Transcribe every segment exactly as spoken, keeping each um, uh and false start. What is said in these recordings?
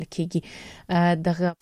کېږي. دغه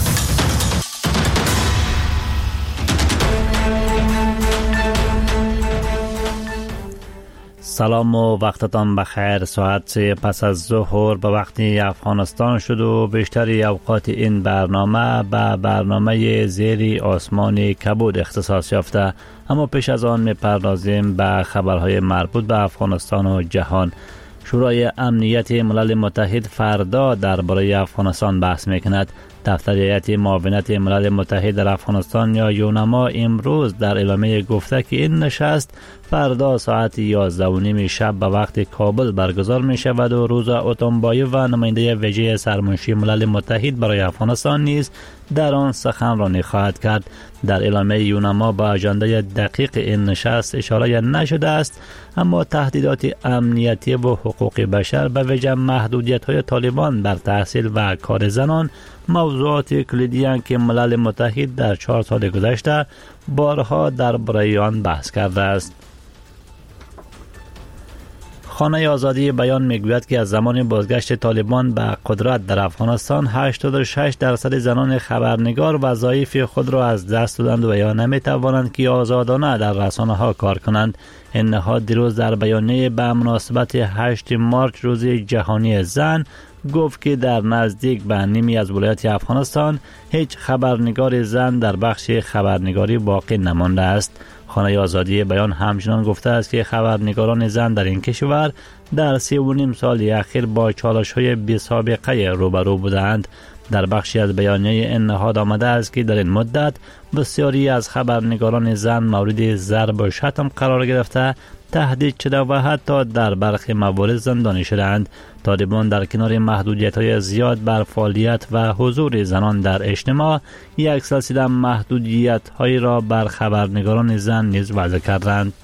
سلام و وقتتان بخیر. ساعت پس از ظهر به وقت افغانستان شد و بیشتری اوقات این برنامه به برنامه زیر آسمان کبود اختصاص یافته. اما پیش از آن می‌پردازیم به خبرهای مربوط به افغانستان و جهان. شورای امنیت ملل متحد فردا درباره افغانستان بحث می‌کند. دفتر هیئت معاونت ملل متحد در افغانستان یا یونما امروز در اعلامیه گفته که این نشست فردا ساعت یازده و نیم شب به وقت کابل برگزار می شود و روزا اوتونبایی و نماینده ویژه سرمنشی ملل متحد برای افغانستان نیز در آن سخنرانی خواهد کرد. در اعلامیه یونما با اجنده دقیق این نشست اشاره نشده است، اما تهدیدات امنیتی و حقوق بشر به ویژه محدودیت‌های طالبان بر تحصیل و کار زنان موضوعات کلیدی اند که ملل متحد در چهار سال گذشته بارها درباره آن بحث کرده است. خانه آزادی بیان میگوید که از زمان بازگشت طالبان به قدرت در افغانستان هشتاد و شش درصد زنان خبرنگار وظایف خود را از دست دادند و یا نمیتوانند که آزادانه در رسانه ها کار کنند. این نهاد دیروز در بیانیه به مناسبت هشتم مارچ روز جهانی زن گفت که در نزدیک به نیمی از ولایات افغانستان هیچ خبرنگار زن در بخش خبرنگاری باقی نمانده است. خانه آزادی بیان همچنان گفته است که خبرنگاران زن در این کشور در سی و نیم سال اخیر با چالش‌های بی‌سابقه روبرو بودند. در بخشی از بیانیه این نهاد آمده است که در این مدت بسیاری از خبرنگاران زن مورد ضرب و شتم قرار گرفته، تهدید شده و حتی در برخی موارد زندانی شدند. طالبان در کنار محدودیت‌های زیاد بر فعالیت و حضور زنان در اجتماع یک سلسله محدودیت‌هایی را بر خبرنگاران زن نیز وضع کردند.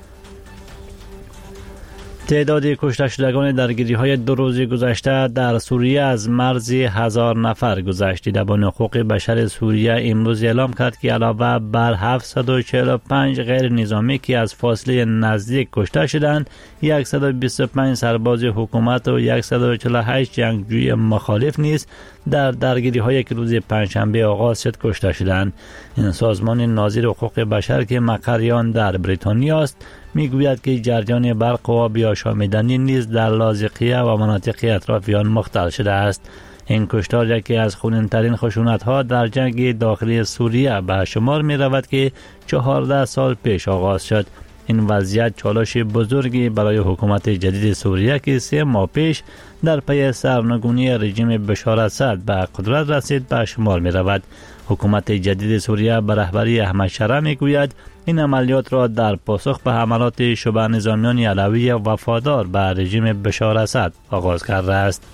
تعداد کشته شدگان درگیری‌های دو روز گذشته در سوریه از مرز هزار نفر گذشت. دیدبان حقوق بشر سوریه امروز اعلام کرد که علاوه بر هفتصد و چهل و پنج غیر نظامی که از فاصله نزدیک کشته شدند، صد و بیست و پنج سرباز حکومت و صد و چهل و هشت جنگجوی مخالف نیز در درگیری‌هایی که روز پنجشنبه آغاز شد کشته شدند. این سازمان ناظر حقوق بشر که مقریان در بریتانیا است میگوید که جریان برق و آب آشامیدنی نیز در لاذقیه و مناطق اطراف آن مختل شده است. این کشتار یکی از خونین‌ترین خشونت‌ها در جنگ داخلی سوریه به شمار می رود که چهارده سال پیش آغاز شد. این وضعیت چالش بزرگی برای حکومت جدید سوریه که سه ماه پیش در پی سرنگونی رژیم بشار اسد به قدرت رسید به شمار می رود. حکومت جدید سوریه به رهبری احمد شرع می گوید این عملیات را در پاسخ به حملات شبه نظامیان علوی وفادار به رژیم بشار اسد آغاز کرده است.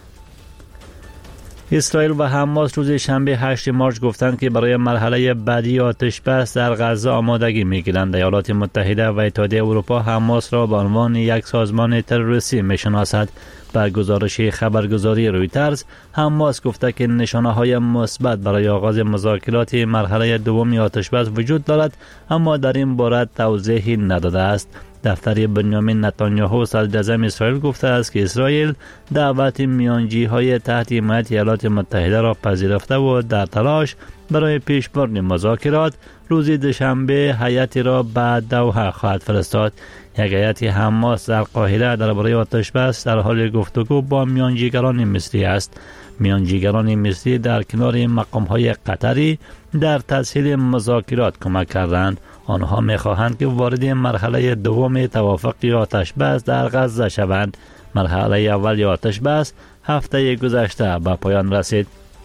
اسرائیل و حماس روز شنبه هشتم مارچ گفتند که برای مرحله بعدی آتش بس در غزه آمادگی می‌گیرند. ایالات متحده و اتحادیه اروپا حماس را به عنوان یک سازمان تروریستی می‌شناسد. به گزارش خبرگزاری رویترز، حماس گفته که نشانه‌های مثبت برای آغاز مذاکرات مرحله دوم آتش بس وجود دارد، اما در این باره توضیحی نداده است. دفتر بنیامین نتانیاهو صدر اعظم اسرائیل گفته است که اسرائیل دعوت میانجی‌های تحت حمایت ایالات متحده را پذیرفته و در تلاش برای پیشبرد مذاکرات روز دوشنبه هیئتی را به دوحه خواهد فرستاد. یک هیئت حماس در قاهره درباره آتش بس در حال گفتگو با میانجیگران مصری است. میانجیگران مصری در کنار مقام‌های قطری در تسهیل مذاکرات کمک کردند. آنها می‌خواهند که وارد مرحله دوم توافق آتش بس در غزه شوند. مرحله اول آتش بس هفته گذشته به پایان رسید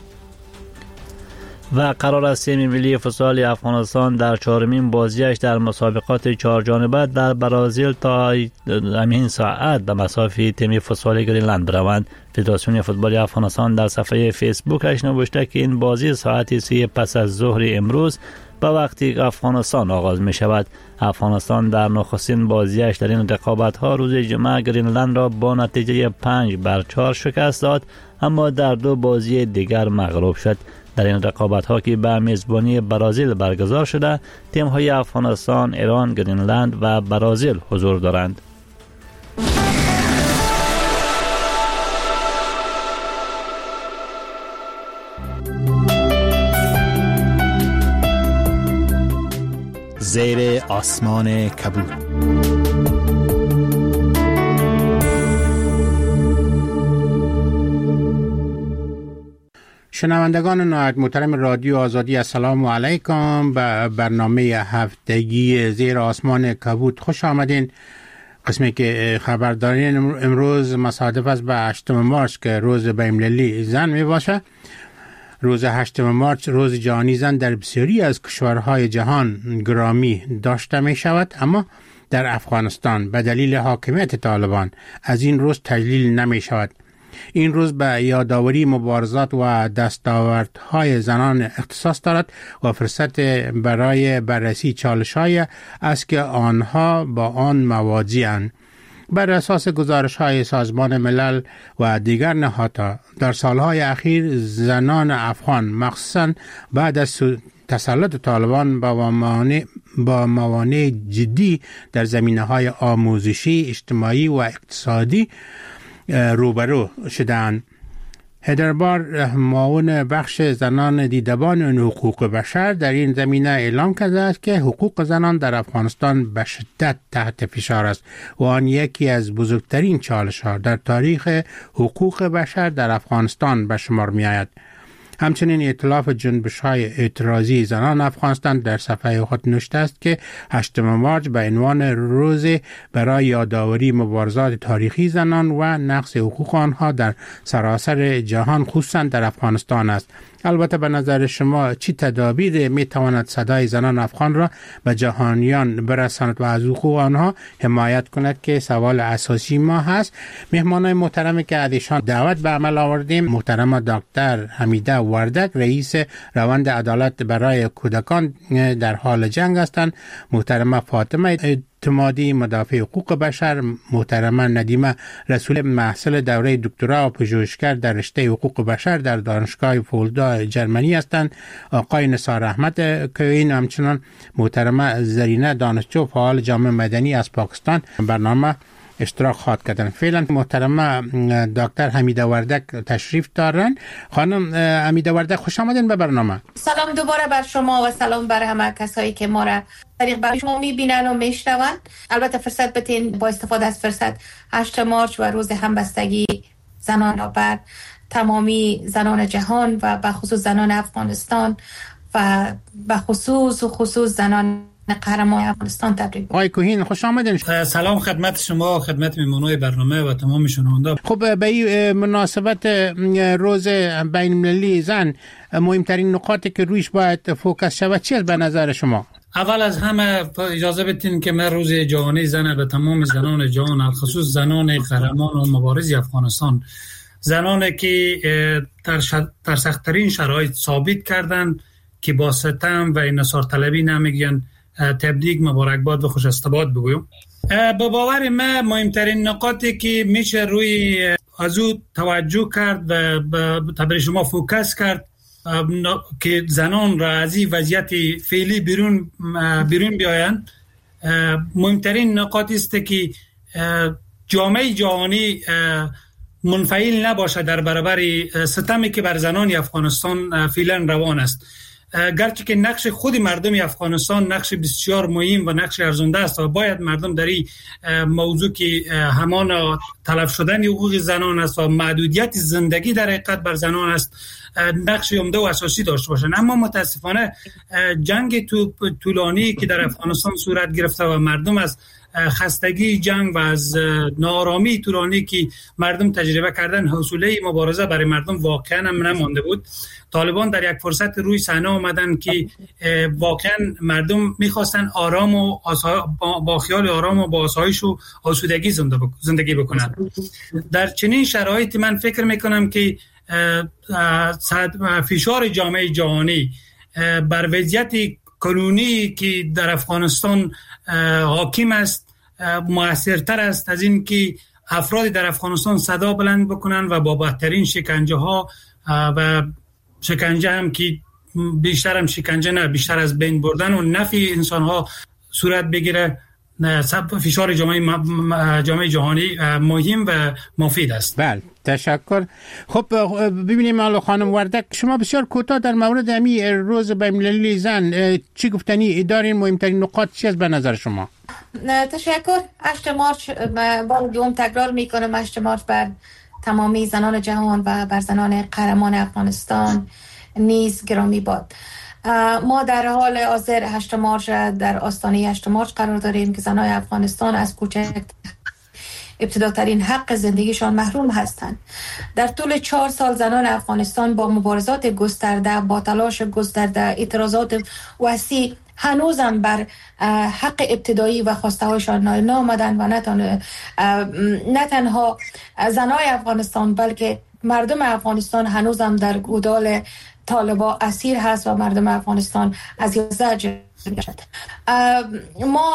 و قرار است تیم ملی فوتبال افغانستان در چهارمین بازیش در مسابقات چهار جانبه در برزیل تا همین ساعت به مسافه تیم فوتبال گرینلند بروند. فدراسیون فوتبال افغانستان در صفحه فیسبوکش نوشته که این بازی ساعت سه پس از ظهر امروز به وقتی افغانستان آغاز می شود. افغانستان در نخستین بازیش در این رقابت ها روز جمعه گرینلند را با نتیجه پنج بر چهار شکست داد، اما در دو بازی دیگر مغلوب شد. در این رقابت ها که به میزبانی برزیل برگزار شده، تیم های افغانستان، ایران، گرینلند و برزیل حضور دارند. زیر آسمان کبود. شنوندگان نهایت محترم رادیو آزادی، السلام علیکم. به برنامه هفتگی زیر آسمان کبود خوش آمدین. قسمی که خبر دارین امروز مصادف است به هشتم مارس که روز بین‌المللی زن می باشه. روز هشتم مارس روز جهانی زن در بسیاری از کشورهای جهان گرامی داشته می شود، اما در افغانستان به دلیل حاکمیت طالبان از این روز تجلیل نمی شود. این روز به یادآوری مبارزات و دستاوردهای زنان اختصاص دارد و فرصت برای بررسی چالش‌های است که آنها با آن مواجه‌اند. بر اساس گزارش‌های سازمان ملل و دیگر نهادها در سالهای اخیر زنان افغان مخصوصاً بعد از تسلط طالبان با موانع با موانع جدی در زمینه‌های آموزشی، اجتماعی و اقتصادی روبرو شدند. هدربار معاون بخش زنان دیدبان حقوق بشر در این زمینه اعلام کرده است که حقوق زنان در افغانستان به شدت تحت فشار است و آن یکی از بزرگترین چالش‌ها در تاریخ حقوق بشر در افغانستان به شمار می‌آید. همچنین ائتلاف جنبش‌های اعتراضی زنان افغانستان در صفحه خود نوشته است که هشتم مارس به عنوان روز برای یادآوری مبارزات تاریخی زنان و نقض حقوق آنها در سراسر جهان خصوصا در افغانستان است. البته به نظر شما چی تدابیر می تواند صدای زنان افغان را به جهانیان برساند و از حقوق آنها حمایت کند که سوال اساسی ما هست. مهمانای محترمی که ازشان دعوت به عمل آوردیم، محترم دکتر حمیده وردک، رئیس روند عدالت برای کودکان در حال جنگ هستند، محترم فاطمه اعتمادی مدافع حقوق بشر، محترم ندیمه رسول محصل دوره دکترا و پژوهشگر در رشته حقوق بشر در دانشگاه فولدا جرمنی هستند، آقای نثار احمد کوین، همچنان محترم زرینه دانشجو فعال جامعه مدنی از پاکستان برنامه اشتراک خواهد کردن. فعلا محترم دکتر حمیده وردک تشریف دارن. خانم حمیده وردک خوش آمدین به برنامه. سلام دوباره بر شما و سلام بر همه کسایی که ما را طریق بر شما میبینن و میشنون. البته فرصت بتین با استفاده از فرصت هشتم مارس و روز همبستگی زنان را بر تمامی زنان جهان و به خصوص زنان افغانستان و به خصوص و خصوص زنان قهرمان افغانستان تبریک. آقای کوهین خوش آمدین. سلام خدمت شما، خدمت میمونای برنامه و تمام شنونده. خب به این مناسبت روز بین‌المللی زن مهمترین نقاطی که رویش باید فوکس شود چیست به نظر شما؟ اول از همه اجازه بدین که من روز جهانی زن به تمام زنان جهان، خصوص زنان قهرمان و مبارز افغانستان، زنانی که در سخت‌ترین شرایط ثابت کردند که با ستم و انحصار طلبی نمیگن تبریک، مبارکباد و خوش استباد بگویم. به باور من مهمترین نقاطی که میشه روی از او توجه کرد و به تبریک شما فوکس کرد که زنان را از این وضعیت فعلی بیرون بیرون بیایند، مهمترین نقاط است که جامعه جهانی منفعل نباشه در برابر ستمی که بر زنان افغانستان فعلا روان است. گرچه که نقش خود مردم افغانستان نقش بسیار مهم و نقش ارزنده است و باید مردم در این موضوع که همان تلف شدن حقوق زنان است و محدودیت زندگی در حقیقت بر زنان است نقش عمده و اساسی داشته باشند، اما متاسفانه جنگ طولانی که در افغانستان صورت گرفته و مردم از خستگی جنگ و از ناآرامی طولانی که مردم تجربه کردن حوصله مبارزه برای مردم واقعا هم نمانده بود. طالبان در یک فرصت روی صحنه آمدن که واقعا مردم میخواستن آرام و با خیال آرام و با آسایش و آسودگی زندگی بکنن. در چنین شرایطی من فکر میکنم که فشار جامعه جهانی بر وضعیت قانونی که در افغانستان حاکم است مؤثرتر است از این که افراد در افغانستان صدا بلند بکنن و با بدترین شکنجه ها و شکنجه هم که بیشتر هم شکنجه نه بیشتر از بین بردن و نفی انسان ها صورت بگیره فشار جامعه جامعه جهانی مهم و مفید است. بله تشکر. خب ببینیم حالا خانم وردک، شما بسیار کوتاه در مورد امی روز بین‌المللی زن چی گفتنی دارین؟ مهمترین نقاط چی است به نظر شما؟ تشکر. هشت مارچ بار دوم تکرار میکنم، هشت مارچ بر تمامی زنان جهان و بر زنان قهرمان افغانستان نیز گرامی باد. ما در حال حاضر هشت مارچ در آستانه هشت مارچ قرار داریم که زنان افغانستان از کوچک ابتداترین حق زندگیشان محروم هستند. در طول چهار سال زنان افغانستان با مبارزات گسترده، با تلاش گسترده، اعتراضات وسیع هنوزم بر حق ابتدایی و خواسته هایشان نائل نآمدند و نه تنها زنای افغانستان بلکه مردم افغانستان هنوزم در گودال طالبا اسیر هست و مردم افغانستان از زجر می‌کشد. ما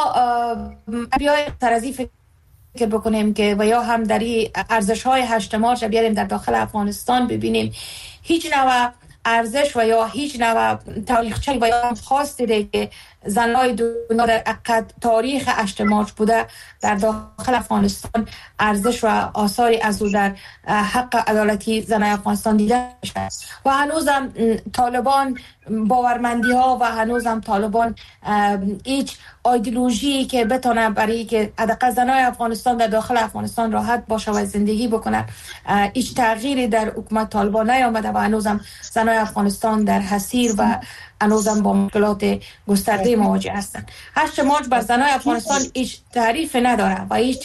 بیایم سر از این فکر بکنیم که و یا هم در ارزش های هشت مارچ بیاریم در داخل افغانستان ببینیم هیچ نوع ارزش و یا هیچ نوع تاریخچه و یا خاص دیده که زنای دنیا در عقد تاریخ هشت مارچ بوده در داخل افغانستان ارزش و آثاری از او در حق عدالتی زنای افغانستان دیده شده و هنوزم طالبان باورمندی ها و هنوزم طالبان هیچ ایدئولوژی که بتونه برای که حداقل زنای افغانستان در داخل افغانستان راحت باشه و زندگی بکنه هیچ تغییری در حکومت طالبان نیامده و هنوزم زنای افغانستان در حصیر و هنوزم با مشکلات گسترده مواجه هستند. هشت مارچ بر زنای افغانستان هیچ تعریف نداره و هیچ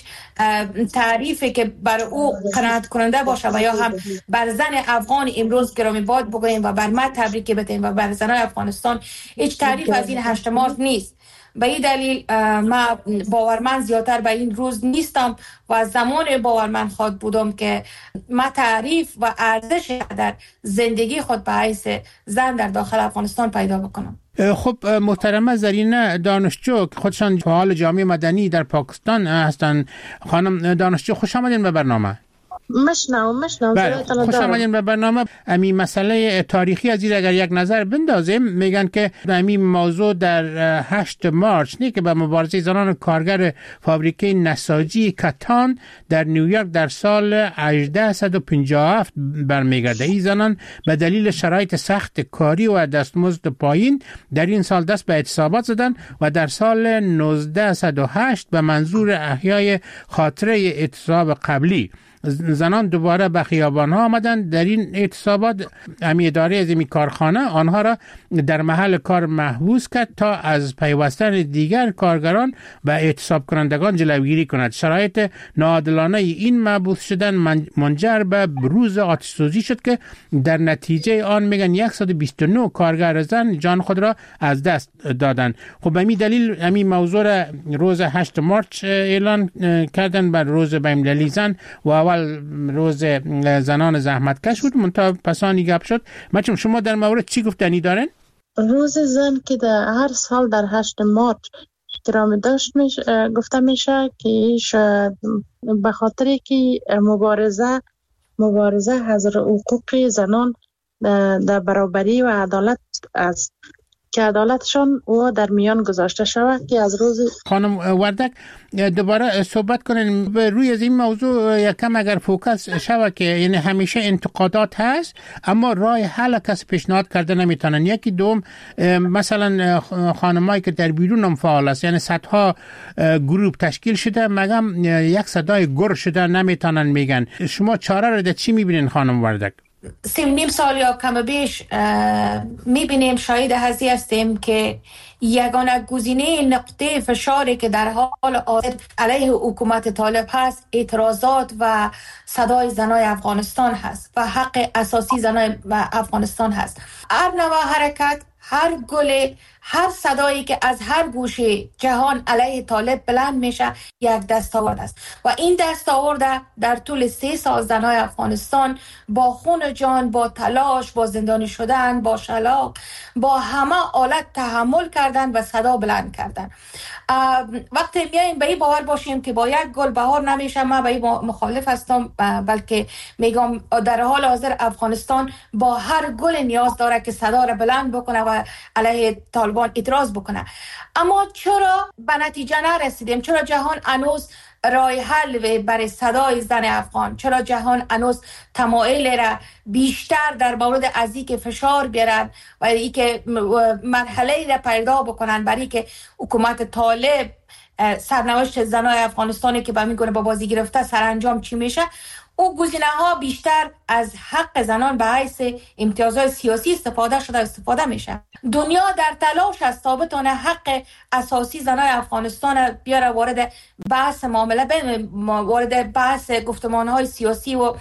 تعریفی که بر او قناعت کننده باشه و یا هم بر زن افغان امروز گرامی باد بگوییم و بر ما تبریک بتیم و بر زنای افغانستان هیچ تعریف از این هشت مارچ نیست. به این دلیل ما باورمند زیادتر به این روز نیستم و از زمان باورمند خود بودم که ما تعریف و ارزش در زندگی خود به حیث زن در داخل افغانستان پیدا بکنم. خب محترمه زرینه دانشجو خودشان فعال جامعه مدنی در پاکستان هستند. خانم دانشجو خوش آمدین به برنامه. مشنو مشنو خوش آمدین به برنامه. امی مسئله تاریخی از این اگر یک نظر بندازیم، میگن که امی موضوع در هشت مارچ نه که به مبارزه زنان کارگر فابریکه نساجی کتان در نیویورک در سال هجده پنجاه و هفت برمیگرده. این زنان به دلیل شرایط سخت کاری و دستمزد پایین در این سال دست به اعتصابات زدن و در سال نوزده و هشت به منظور احیای خاطره اعتصاب قبلی زنان دوباره به خیابان ها آمدند. در این اعتصابات امی اداره از این کارخانه آنها را در محل کار محبوس کرد تا از پیوستن دیگر کارگران به اعتصاب کنندگان جلوگیری کند. شرایط ناعادلانه این محبوس شدن منجر به بروز آتش سوزی شد که در نتیجه آن میگن صد و بیست و نه کارگر زن جان خود را از دست دادند. خب به این دلیل امی موضوع روز هشت مارچ اعلان کردن بر روز بین‌المللی زن و اول روز زنان زحمتکش بود منتها پسانی گپ شد. بچه‌ها شما در مورد چی گفتنی دارین؟ روز زن که در هر سال در هشت مارچ احترام داشت میشه گفته میشه که ایش به خاطر که مبارزه مبارزه از حقوق زنان در برابری و عدالت است که عدالتشان او در میان گذاشته شود که از روز. خانم وردک دوباره صحبت کنین به روی از این موضوع یکم اگر فوکس شود که یعنی همیشه انتقادات هست اما راه حل کس پیشنهاد کرده نمیتونن. یکی دوم مثلا خانمایی که در بیرون هم فعال است یعنی صدها گروه تشکیل شده مگم یک صدای گر شده نمیتونن میگن. شما چاره رو در چی میبینین خانم وردک؟ سیم نیم سال یا کم بیش میبینیم شاید هستی هستیم که یگانه گزینه نقطه فشاری که در حال حاضر علیه حکومت طالب هست اعتراضات و صدای زنای افغانستان هست و حق اساسی زنای افغانستان هست. هر نوع حرکت، هر گل، هر صدایی که از هر گوشه جهان علیه طالب بلند میشه یک دستاورد است و این دستاورد در طول سه سال زنای افغانستان با خون جان، با تلاش، با زندانی شدن، با شلاق، با همه حالت تحمل کردن و صدا بلند کردن. وقتی میایم به این باور باشیم که با یک گل بهار نمیشه، من به این مخالف هستم، بلکه میگم در حال حاضر افغانستان با هر گل نیاز داره که صدا را بلند بکنه و علیه طالب طالبان اعتراض بکنه. اما چرا به نتیجه نرسیدیم؟ چرا جهان هنوز راه حل برای صدای زن افغان؟ چرا جهان هنوز تمایل را بیشتر در مورد از اینکه فشار بیارن و اینکه مرحله را پیدا بکنن برای که حکومت طالب سرنوشت زنای افغانستانی که به میگونه با بازی گرفته سرانجام چی میشه؟ او گزینه ها بیشتر از حق زنان به حیث امتیازهای سیاسی استفاده شده استفاده میشه. دنیا در تلاش است تا بتونه حق اساسی زنای افغانستان بیاره وارد بحث معامله وارد بحث گفتمان های سیاسی و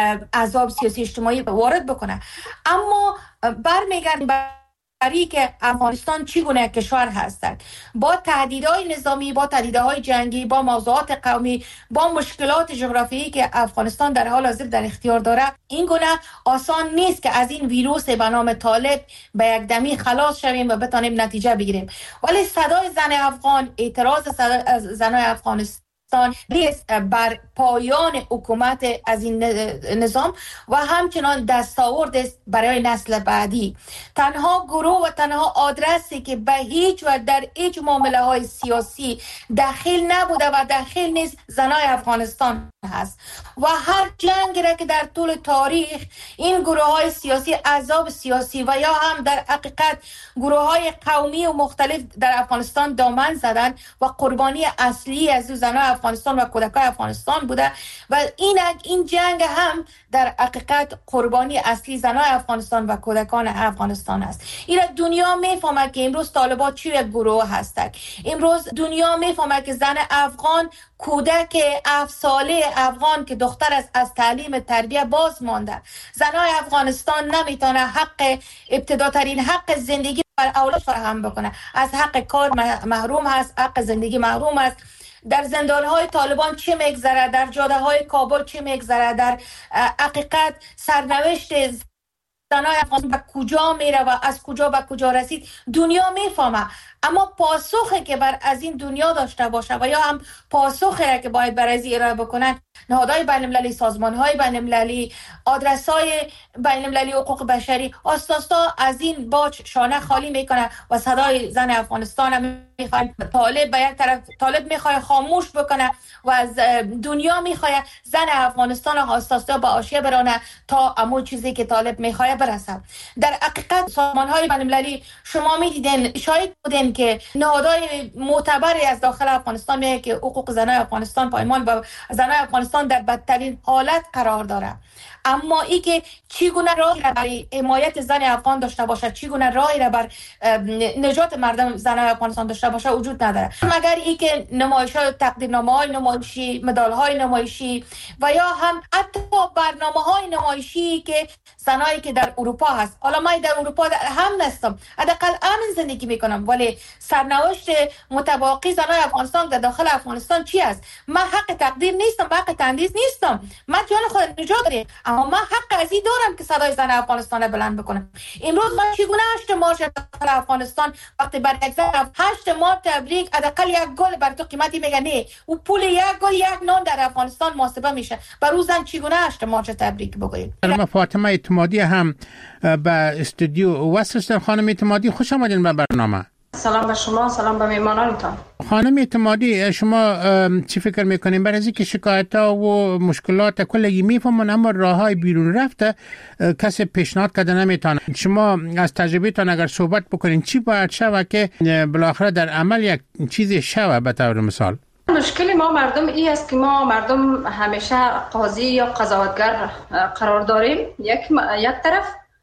احزاب سیاسی اجتماعی وارد بکنه. اما برمیگردیم برای که افغانستان چگونه کشور هستند، با تهدیدهای نظامی، با تهدیدهای جنگی، با موضوعات قومی، با مشکلات جغرافیایی که افغانستان در حال حاضر در اختیار داره، این گونه آسان نیست که از این ویروس به نام طالب به یک دمی خلاص شویم و بتانیم نتیجه بگیریم. ولی صدای زن افغان، اعتراض زنای افغانستان ریس بر پایان حکومت از این نظام و همچنان دستاورد است برای نسل بعدی. تنها گروه و تنها آدرسی که به هیچ و در هیچ معامله های سیاسی داخل نبوده و داخل نیست زنای افغانستان هست و هر جنگ را که در طول تاریخ این گروه های سیاسی، احزاب سیاسی و یا هم در حقیقت گروه های قومی و مختلف در افغانستان دامن زدن و قربانی اصلی از زنای افغانستان و کودکان افغانستان بوده و این این جنگ هم در حقیقت قربانی اصلی زنای افغانستان و کودکان افغانستان است. این دنیا میفهمه که امروز طالبان چی یک گروه هستند. امروز دنیا میفهمه که زن افغان، کودک هفت ساله افغان که دختر است، از تعلیم تربیه باز مانده. زنای افغانستان نمیتونه حق ابتداترین حق زندگی بر اولاد فراهم بکنه. از حق کار محروم هست، حق زندگی محروم است. در زندان‌های طالبان چه میگذره، در جاده‌های کابل چه میگذره، در حقیقت سرنوشت زنای افغان به کجا میره و از کجا به کجا رسید دنیا میفهمه. اما پاسخی که بر از این دنیا داشته باشه و یا هم پاسخی را که باید برای این ارائه بکنن نهادهای بین‌المللی، سازمان‌های بین‌المللی، آدرس‌های بین‌المللی حقوق بشری آستاستا از این باج شانه خالی میکنه و صدای زن افغانستان هم میخواد طالب به یک طرف طالب میخواد خاموش بکنه و از دنیا میخواد زن افغانستان آستاستا به حاشیه برانه تا همون چیزی که طالب میخواد برسه. در حقیقت سازمان‌های بین‌المللی شما میدیدین، شاید بودین که نهادهای معتبری از داخل افغانستان میگه که حقوق زنای افغانستان پایمان با زنای افغانستان در بدترین حالت قرار داره. اما ای که چگونه راهی را برای حمایت زن افغان داشته باشه، چگونه راهی را بر نجات مردم زنای افغانستان داشته باشه وجود نداره، مگر ای که نمایش‌های تقدیرنامه‌های نمایشی، مدال‌های نمایشی و یا هم حتی برنامه‌های نمایشی که زنایی که در اروپا هست. حالا من در اروپا در هم نستم، حداقل امن زندگی میکنم، ولی سرنوشت متباقی زنای افغانستان در داخل افغانستان چی است؟ من حق تقدیر نیستم، حق تندیس نیستم، من جان خود نجات دارم، اما من حق از این دارم که صدای زن افغانستان بلند بکنم. امروز من چگونه هشت مارچ داخل افغانستان وقتی بر یک زن هشت مارچ تبریک حداقل یک گل بر تو قیمتی میگه نه، و پول یک گل یک نان در افغانستان محاسبه میشه، بر روز زن چگونه هشت مارچ تبریک بگویم؟ خانم فاطمه اعتمادی هم به استودیو وصل. خانم اعتمادی خوش آمدین به برنامه. سلام به شما، سلام به میمانانتان. خانم اعتمادی، شما چی فکر میکنین برای اینکه شکایت ها و مشکلات کلگی میفهمن اما راه های بیرون رفته کسی پیشنهاد کرده نمیتونه؟ شما از تجربه تان اگر صحبت بکنین چی باید شوه که بالاخره در عمل یک چیزی شوه؟ به طور مثال مشکل ما مردم ای است که ما مردم همیشه قاضی یا قضاوتگر قرار داریم یک یک طرف،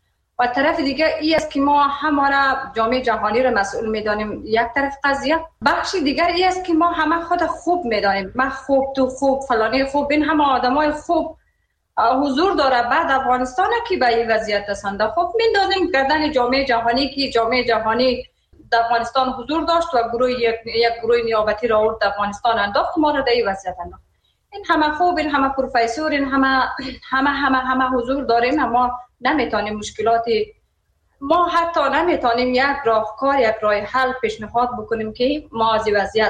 و طرف دیگه ای است که ما همه جامعه جهانی را مسئول میدانیم. یک طرف قضیه، بخش دیگر ای است که ما همه خود خوب میدانیم، من خوب، تو خوب، فلانی خوب، این همه آدمای خوب حضور داره بعد افغانستان که به این وضعیت رسانده. خب میدانیم گردن جامعه جهانی که جامعه جهانی در افغانستان حضور داشت و گروه یک, یک گروه نیابتی را آورد افغانستان انداخت، ما را در این وضعیت انداخت. این همه خوب، این همه پروفسور، این همه همه همه همه حضور داریم، اما نمیتونیم مشکلاتی، ما حتی نمیتونیم یک راهکار، یک راه حل پیشنهاد بکنیم که ما از وضعیت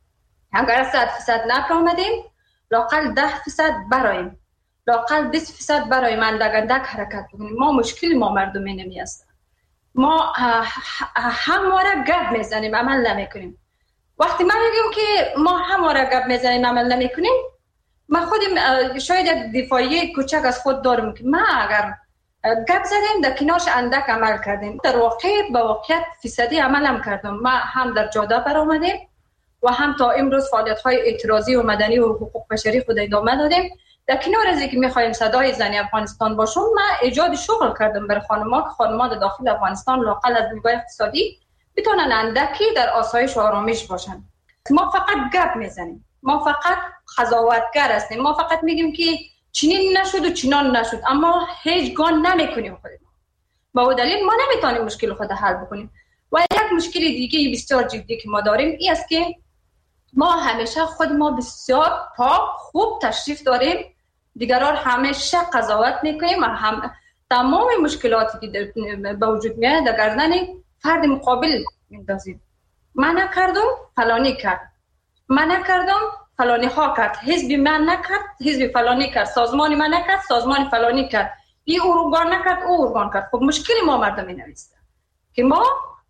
اگر صد فیصد نکامدیم لاقل ده فیصد برایم، لاقل بیست فیصد برایم اندک اندک حرکت بکنیم. ما مشکل ما مردم اینمی است. ما همواره گپ میزنیم عمل نمیکنیم. وقتی من میگم که ما همواره گپ میزنیم عمل نمیکنیم، ما خودم شاید یک دفاعی کوچک از خود دارم که ما اگر گپ زدیم در کنارش اندک عمل کردیم، در واقع با واقعیت فیصدی عمل هم کردم. ما هم در جاده برآمدیم و هم تا امروز فعالیت‌های اعتراضی و مدنی و حقوق بشری خود ادامه دادیم. در کنار از اینکه می‌خوایم صدای زنی افغانستان باشیم، ما ایجاد شغل کردم برای خانم‌ها که خانم‌ها در داخل افغانستان لااقل از نگاه اقتصادی بتونن اندکی در آسایش و آرامش باشن. ما فقط گپ میزنیم، ما فقط قضاوتگر هستیم، ما فقط میگیم که چنین نشد و چنان نشد، اما هیچ گام نمیکنیم خودمون. با اون دلیل ما نمیتونیم مشکل خود حل بکنیم. و یک مشکل دیگه بسیار جدی که ما داریم این است که ما همیشه خود ما بسیار پاک خوب تشریف داریم، دیگران همیشه قضاوت میکنیم و هم تمام مشکلاتی که به وجود میاد در گردن فرد مقابل میندازیم. من نکردم فلانی کرد، من نکردم فلانی ها کرد، حزب من نکرد حزب فلانی کرد، سازمان من نکرد سازمان فلانی کرد، این ارگان نکرد او ارگان کرد. خب مشکل ما مردمی نویسته که ما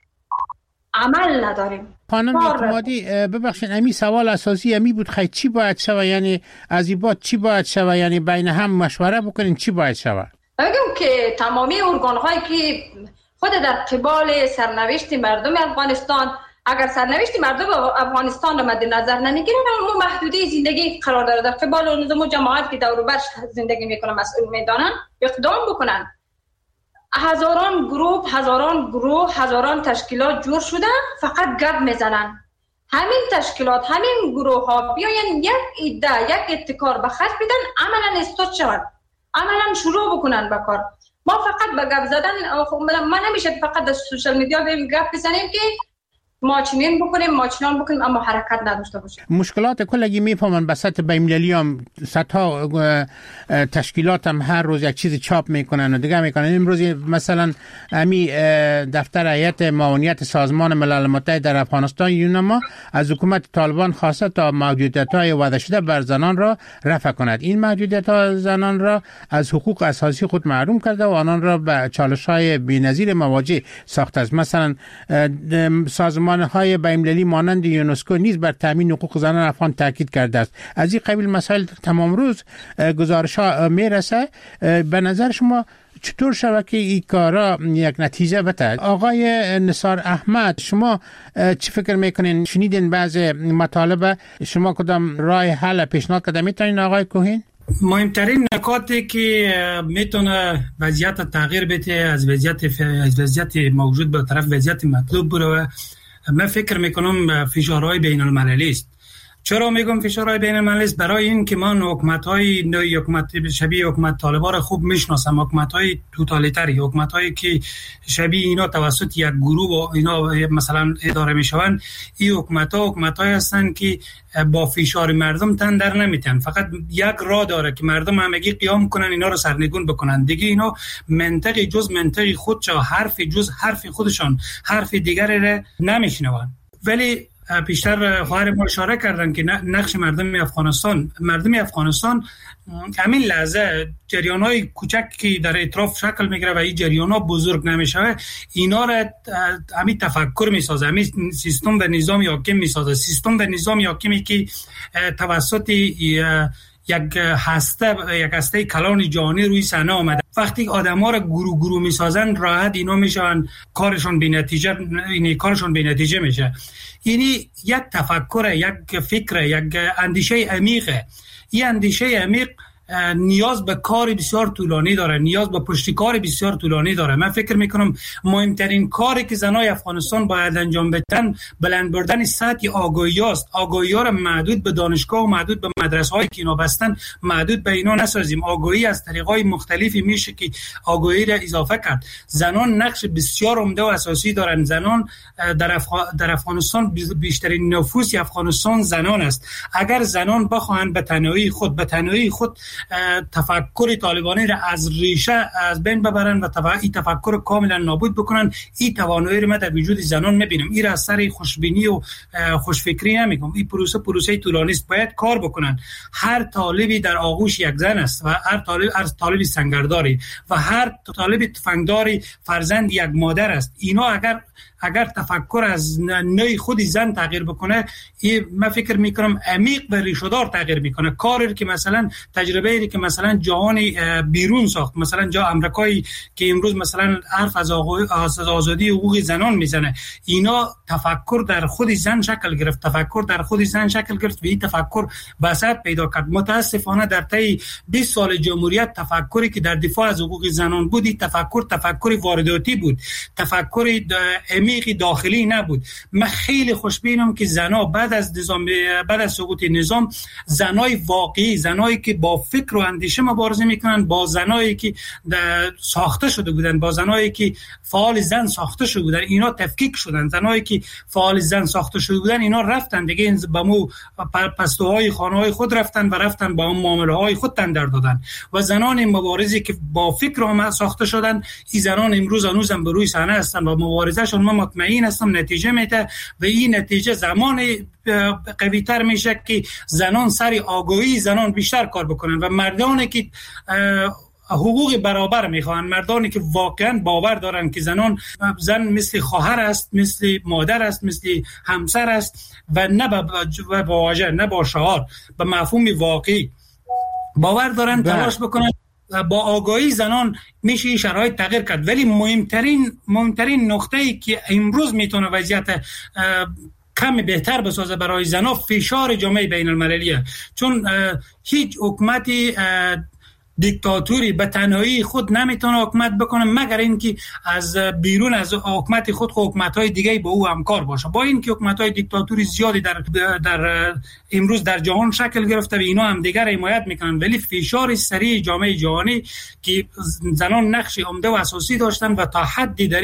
عمل نداریم. خانم اعتمادی ببخشید، امی سوال اساسی امی بود، خیلی چی باید شود؟ یعنی از این بعد چی باید شود؟ یعنی بین هم مشوره بکنین چی باید شود؟ بگم که تمامی ارگان هایی که خود در قبال سرنوشت مردم افغانستان، اگر سرنوشت مردم افغانستان را مد نظر نمیگیرن، اما محدوده زندگی قرار داره در قبال نظام و جماعت که دور بر زندگی میکنن مسئول میدانن اقدام بکنن. هزاران گروه هزاران گروه هزاران تشکیلات جور شده فقط گپ میزنن. همین تشکیلات همین گروه ها بیاین یک ایده یک ابتکار به خرج بدن، عملا استارت شود، عملا شروع بکنن به کار. ما فقط به گپ زدن خب ما نمیشه فقط در سوشال میدیا بریم گپ بزنیم که ما چنین بکنیم ما چنان بکنیم اما حرکت نداشته باشیم. مشکلات کلگی میفهمن به سطح بین‌المللی هم صدها تشکیلات هم هر روز یک چیز چاپ میکنن و دیگه میکنن. امروز مثلا امی دفتر هیئت معاونیت سازمان ملل متحد در افغانستان یونما از حکومت طالبان خواسته تا محدودیت‌های وضع شده بر زنان را رفع کند. این محدودیت‌ها زنان را از حقوق اساسی خود محروم کرده و آنان را به چالش‌های بی‌نظیر مواجه ساخته است. مثلا سازمان های بین‌المللی مانند یونسکو نیز بر تامین حقوق زنان افغان تاکید کرده است. از این قبیل مسائل تمام روز گزارش ها میرسه. به نظر شما چطور شود که این کارا یک نتیجه بده؟ آقای نثار احمد، شما چی فکر میکنین؟ شنیدین بعض مطالب، شما کدام راه حل پیشنهاد کرده میتونین آقای کوهین؟ مهمترین نکاتی که میتونه وضعیت تغییر بده از وضعیت از وضعیت موجود به طرف وضعیت مطلوب بره، من فکر میکنم فشارهای بین المللی است. چرا میگم فشارهای بین المللی است؟ برای این که من حکومت‌های نوعی حکومت شبیه حکومت طالبان را خوب میشناسم، حکومت‌های توتالیتری، حکومت‌هایی که شبیه اینا توسط یک گروه و اینا مثلا اداره میشوند. این حکومت‌ها حکومت‌هایی هستند که با فشار مردم تن در نمیتن، فقط یک راه داره که مردم همگی قیام کنن اینا رو سرنگون بکنن. دیگه اینا منطقی جز منطقی خودشون، حرف جز حرف خودشان، حرف دیگری را نمیشنون. ولی پیشتر خواهر ما اشاره کردن که نقش مردم افغانستان مردم افغانستان همین لحظه جریان‌های کوچک که در اطراف شکل میگیره و این جریان‌ها بزرگ نمیشه، اینا را همین تفکر میسازه، همین سیستم و نظام حاکم میسازه، سیستم و نظام حاکمی که توسط یک هسته یک هسته کلان جهانی روی صحنه آمده. وقتی آدم‌ها را گروه گروه میسازن راحت اینا میشن کارشون بی‌نتیجه، یعنی کارشون بی‌نتیجه میشه. یعنی یک تفکر، یک فکر، یک اندیشه عمیقه. این اندیشه عمیق نیاز به کار بسیار طولانی داره، نیاز به پشتکار بسیار طولانی داره. من فکر میکنم مهمترین کاری که زنای افغانستان باید انجام بدن بلند بردن سطح آگاهی است. آگاهی ها را محدود به دانشگاه و محدود به مدرسه هایی که اینا بستن محدود به اینا نسازیم. آگاهی از طریقای مختلفی میشه که آگاهی را اضافه کرد. زنان نقش بسیار عمده و اساسی دارن. زنان در, افغ... در افغانستان بیشترین نفوس افغانستان زنان است. اگر زنان بخواهند به تنهایی خود به تنهایی خود تفکر طالبانی را از ریشه از بین ببرن و این تفکر کاملا نابود بکنن. این توانایی رو من در وجود زنان میبینم. این را از سر خوشبینی و خوشفکری نمیگم. این پروسه پروسه طولانی است، باید کار بکنن. هر طالبی در آغوش یک زن است و هر طالب هر طالبی سنگرداری و هر طالب تفنگداری فرزند یک مادر است. اینا اگر اگر تفکر از نوع خود زن تغییر بکنه، این من فکر میکنم عمیق و ریشه‌دار تغییر میکنه. کاری که مثلا تجربه‌ای که مثلا جهان بیرون ساخت، مثلا جا امریکایی که امروز مثلا حرف از آزادی حقوق زنان میزنه، اینا تفکر در خود زن شکل گرفت، تفکر در خود زن شکل گرفت و این تفکر وسعت پیدا کرد. متاسفانه در طی بیست سال جمهوریت تفکری که در دفاع از حقوق زنان بود، این تفکر تفکر وارداتی بود، تفکر عمیق داخلی نبود. من خیلی خوشبینم که زنا بعد از نظام بعد از سقوط نظام، زنای واقعی، زنایی که با فکر و اندیشه مبارزه میکنن، با زنایی که ساخته شده بودن، با زنایی که فعال زن ساخته شده بودن، اینا تفکیک شدن. زنایی که فعال زن ساخته شده بودن اینا رفتن دیگه به مو پستوهای خانه‌های خود رفتن و رفتن با اون معامله‌های خود تندر دادن. و زنان مبارزی که با فکر هم ساخته شدن، این زنان امروز هنوزم به روی صحنه هستن و مبارزه‌شون من مطمئن هستم نتیجه میده و این نتیجه زمان قوی تر میشه که زنان سری آگاهی زنان بیشتر کار بکنن و مردانی که حقوق برابر میخوان، مردانی که واقعا باور دارن که زنان زن مثل خواهر است، مثل مادر است، مثل همسر است و نه با واژه، نه با شعار، به مفهوم واقعی باور دارن، تلاش بکنن. با آگاهی زنان میشه این شرایط تغییر کرد. ولی مهمترین مهمترین نقطه‌ای که امروز میتونه وضعیت کمی بهتر بسازه برای زنان، فشار جامعه بین المللیه. چون هیچ حکومتی دیکتاتوری به تنهایی خود نمیتونه حکومت بکنه مگر اینکه از بیرون از حکومت خود حکومت‌های دیگه با او همکار باشه. با اینکه حکومت‌های دیکتاتوری زیادی در در امروز در جهان شکل گرفته و اینا هم دیگر حمایت میکنن، ولی فشار سریع جامعه جهانی که زنان نقش عمده و اساسی داشتن و تا حدی در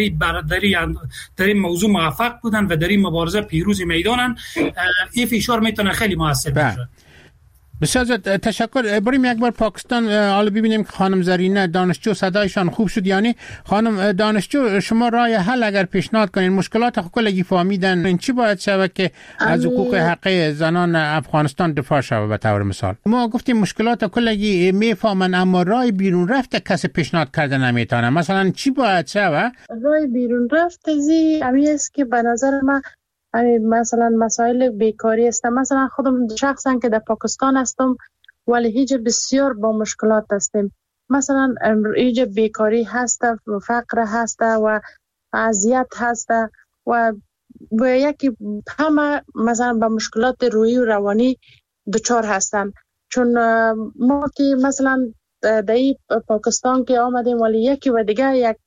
در این موضوع موفق بودن و در این مبارزه پیروز میدانن، این فشار میتونه خیلی موثر باشه. بسیار تشکر. بریم یک بار پاکستان، حالا ببینیم که خانم زرینه دانشجو صدایشان خوب شد. یعنی خانم دانشجو، شما راه حل اگر پیشنهاد کنین، مشکلات کلگی فهمیدن، این چی باید شود که از حقوق حقیقی زنان افغانستان دفاع شود؟ به طور مثال ما گفتیم مشکلات کلگی میفهمن اما راه بیرون رفته کسی پیشنهاد کرده نمیتونه. مثلا چی باید شود؟ راه بیرون رفته زی امی است که به نظر من مثلا مسائل بیکاری است. مثلا خودم شخصا که در پاکستان هستم ولی هیچ بسیار با مشکلات هستیم. مثلا هیچ بیکاری هست و فقر هست و اذیت هست و و یکی همه مثلا با مشکلات روحی و روانی دچار هستن. چون ما که مثلا در پاکستان که آمدیم ولی یکی و دیگه یک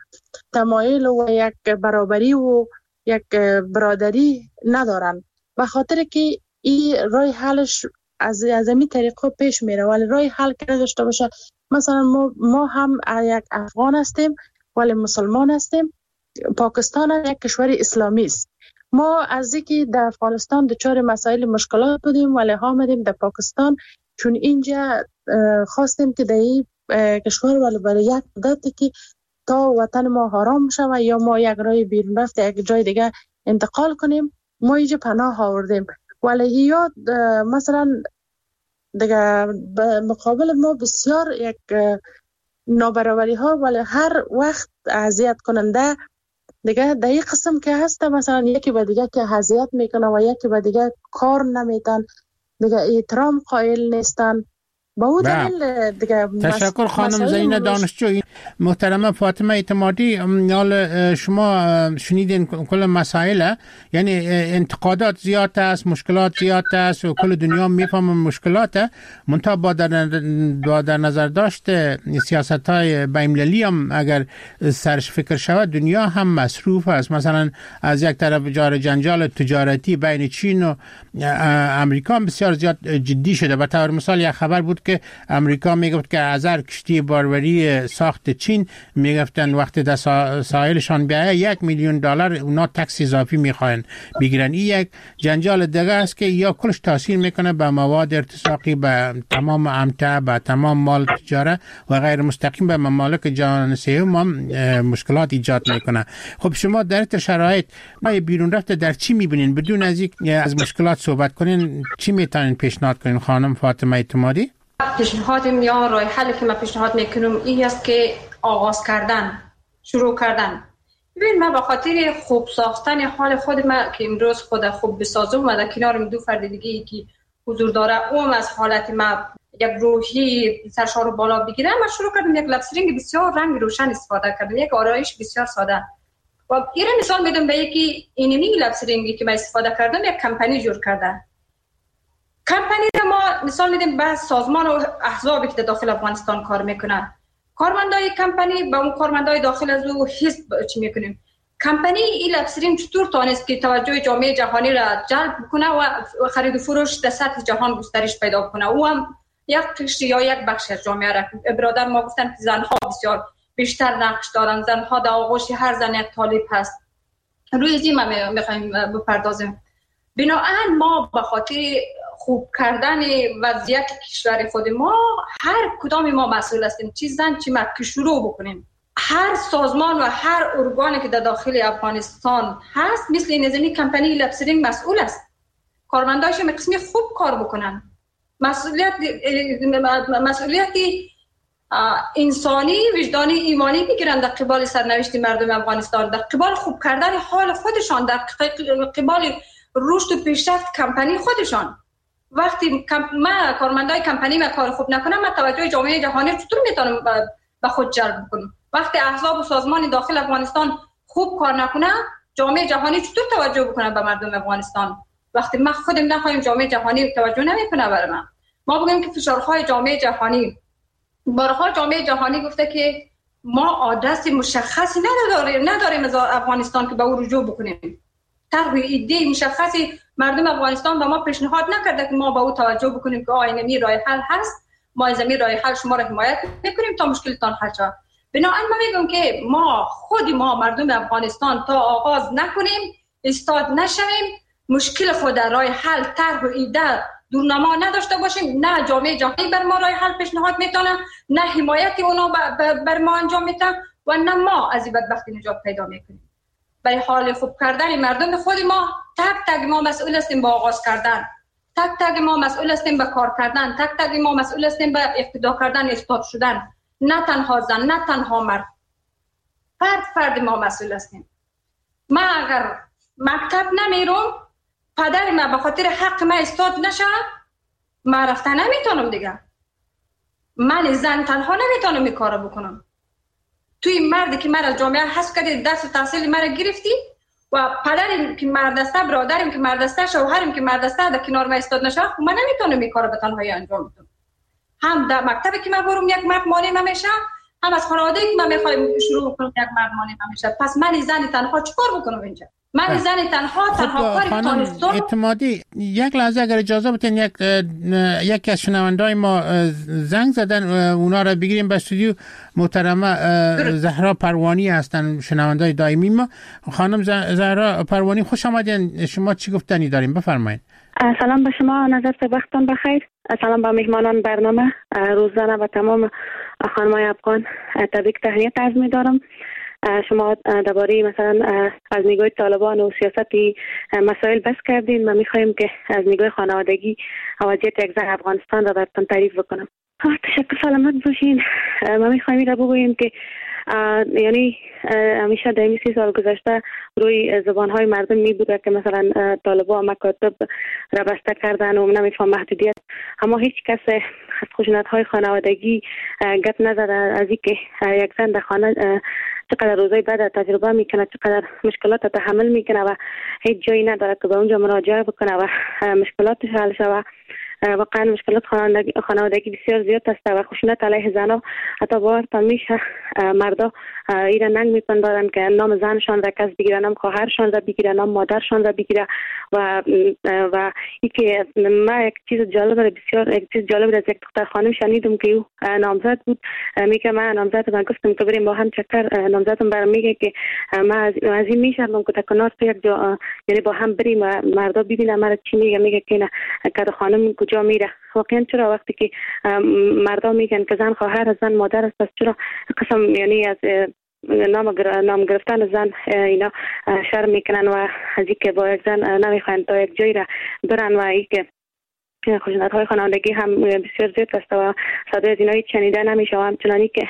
تمایل و یک برابری و یک برادری ندارن، به خاطر که این رای حلش از از این طریقه پیش میره. ولی رای حل که داشته باشه، مثلا ما, ما هم یک افغان هستیم ولی مسلمان هستیم، پاکستان هم یک کشور اسلامی است. ما از اینکه در افغانستان دچار مسائل مشکلات بودیم ولی آمدیم در پاکستان چون اینجا خواستیم که در این کشور ولی برای یک مدتی که تا وطن ما حرام شود یا ما یک راه بیرون رفته یک جای دیگه انتقال کنیم، ما اینجا پناه آوردیم. ولی یا مثلا دیگه مقابل ما بسیار یک نابرابری ها ولی هر وقت اذیت کننده دیگه در این قسم که هست، مثلا یکی به دیگه که اذیت میکنه و یکی به دیگه کار نمیتن، دیگه احترام قائل نیستن. با او دلیل دیگه. تشکر خانم زینه دانشجو. محترمه فاطمه اعتمادی، حال شما شنیدین کل مسائل، یعنی انتقادات زیاد است، مشکلات زیاد است و کل دنیا میفهمه مشکلاته، منتها با در, در نظر داشت سیاست های بین‌المللی هم اگر سرش فکر شود دنیا هم مصروف است. مثلا از یک طرف جار جنجال تجارتی بین چین و امریکا بسیار زیاد جدی شده. به طور مثال یک خبر بود که امریکا میگفت که از هر کشتی باروری ساخت چین میگفتن وقتی در ساحلشان بیایه یک میلیون دلار اونا تکس اضافی میخواین بگیرن. این یک جنجال دیگه است که یا کلش تاثیر میکنه به مواد ارتزاقی، به تمام امتع، به تمام مال تجاره و غیر مستقیم به ممالک جهان سوم هم مشکلات ایجاد میکنه. خب شما در این شرایط ما بیرون رفته در چی میبینین؟ بدون از یک از مشکلات صحبت کنین چی میتونین پیشنهاد کنین خانم فاطمه اعتمادی؟ پیشنهاد یا راه حلی که من پیشنهاد میکنم این است که آغاز کردن، شروع کردن. ببین من به خاطر خوب ساختن حال خود من که امروز خود خوب بسازم و در کنارم دو فرد دیگه که حضور داره اون از حالت من یک روحی سرشار بالا بگیرم و شروع کردم یک لبسرینگ بسیار رنگ روشن استفاده کردم، یک آرایش بسیار ساده. و این مثال میدم به یکی اینمی لبسرینگی که من استفاده کردم یک کمپانی جور کردن. کمپانی رو ما مثال میدیم به سازمان و احزابی که در داخل افغانستان کار میکنن. کارمندای کمپانی با اون کارمندای داخل از او حزب چی میکنیم؟ کمپانی این لبسرینگ چطور تانست که توجه جامعه جهانی را جلب کنه و خرید و فروش در سطح جهان گسترش پیدا کنه؟ او هم یک قشر یا یک بخش از جامعه را برادر ما گفتن که زنها بسیار بیشتر نقش دارن، زنها در آغوش هر زن یک طالب هست. روی این ما میخوایم بپردازیم. بنابراین ما به خاطر خوب کردن وضعیت کشور خود ما هر کدام ما مسئول هستیم، چی زن چی مرد که شروع بکنیم. هر سازمان و هر ارگانی که در داخل افغانستان هست مثل این نظامی کمپانی لبسرینگ مسئول است. کارمندایش هم قسمی خوب کار بکنن. مسئولیت مسئولیتی انسانی، وجدانی، ایمانی بگیرن در قبال سرنوشت مردم افغانستان، در قبال خوب کردن حال خودشان، در قبال رشد و پیشرفت کمپانی خودشان. وقتی من کارمندای کمپانی ما کار خوب نکنم، من توجه جامعه جهانی چطور میتونم به خود جلب کنم؟ وقتی احزاب و سازمان داخل افغانستان خوب کار نکنه، جامعه جهانی چطور توجه بکنه به مردم افغانستان؟ وقتی ما خودم نخواهیم جامعه جهانی توجه نمیکنه برای من. ما بگیم که فشارهای جامعه جهانی، بارها جامعه جهانی گفته که ما آدرس مشخصی نداریم نداریم از افغانستان که به او رجوع بکنیم. طرح ایده مشخصی مردم افغانستان به ما پیشنهاد نکرده که ما به او توجه بکنیم که آینمی راه حل هست، ما از این راه حل شما را حمایت میکنیم تا مشکلتان حل شود. بنابراین من میگم که ما خود ما مردم افغانستان تا آغاز نکنیم، استاد نشویم، مشکل خود در راه حل طرح و ایده دورنما نداشته باشیم، نه جامعه جهانی بر ما راه حل پیشنهاد میتونه، نه حمایت اونا بر ما انجام میتن و نه ما از این بدبختی نجات پیدا میکنیم. برای حال خوب کردن مردم خود ما تک تک ما مسئول هستیم با آغاز کردن، تک تک ما مسئول هستیم به کار کردن، تک تک ما مسئول هستیم به اقتدا کردن، استاد شدن. نه تنها زن، نه تنها مرد، فرد فرد ما مسئول هستیم. ما اگر مکتب نمیرم، پدر ما به خاطر حق ما استاد نشه، ما رفتن نمیتونم دیگه. من زن تنها نمیتونم این کار بکنم. توی مردی که مرا جامعه حس کرده، دست تحصیل مرا گرفتی و پدرم که مرد است، برادرم که مرد است، شوهرم که مرد است در کنار ما استاد نشه، من نمیتونم این کار به تنهایی انجام بدم. هم در مکتبی که من برم یک مرد مانع من میشه، هم از خانواده‌ای که من میخوایم شروع کنم یک مرد مانع من میشه. پس من زن تنها چیکار بکنم اینجا؟ من زن تنها تنها کاری که تونستم. اعتمادی یک لحظه اگر اجازه بدین، یک یکی از شنوندای ما زنگ زدن، اونا را بگیریم به استودیو. محترمه زهرا پروانی هستن، شنوندای دائمی ما. خانم زهرا پروانی خوش آمدین. شما چی گفتنی داریم؟ بفرمایید. سلام به شما، نظر وقتتان بخیر. سلام به مهمانان برنامه روزانه و تمام خانمای افغان. تبریک تهنیت عرض می‌دارم. شما درباره مثلا از نگاه طالبان و سیاستی مسائل بحث کردین. ما می‌خوایم که از نگاه خانوادگی وضعیت یک زن افغانستان را براتون تعریف بکنم. تشکر، سلامت باشین. ما می‌خوایم را بگوییم که یعنی همیشه در این سی سال گذشته روی زبانهای مردم می بوده که مثلا طالبان مکاتب را بسته کردن و نمیفهم محدودیت، اما هیچ کس از خشونت‌های خانوادگی گپ نزده از اینکه یک زن در خانه چقدر روزای بعد تجربه میکنه، چقدر مشکلات تحمل میکنه و هیچ جایی نداره که به اونجا مراجعه بکنه و مشکلاتش حل شود. واقعا مشکلات خانوادگی خانوادگی بسیار زیاد است و خشونت علیه زنها حتی باورتان میشه مردا ایران ننگ میپندارن که نام زنشان را کس بگیره، نام خواهرشان را بگیره، نام مادرشان را بگیره و و اینکه ما یک چیز جالب بسیار یک چیز جالب از یک دختر خانم شنیدم که او نامزد بود. میگه من نامزد من گفتم که بریم با هم چکر، نامزدم برام میگه که ما از این میشم که تکنار تو یک جا یعنی با هم بریم و مردا ببینه مرا چی میگه. میگه که نه که خانم کجا میره. واقعا چرا وقتی که مردا میگن که زن خواهر زن مادر است، پس چرا قسم یعنی از نام نام گرفتن زن اینا شرم میکنن و از اینکه با یک زن نمیخوان تا یک جایی را برن و اینکه خشونت های خانوادگی هم بسیار زیاد است و صدای از اینایی شنیده نمیشه و همچنانی که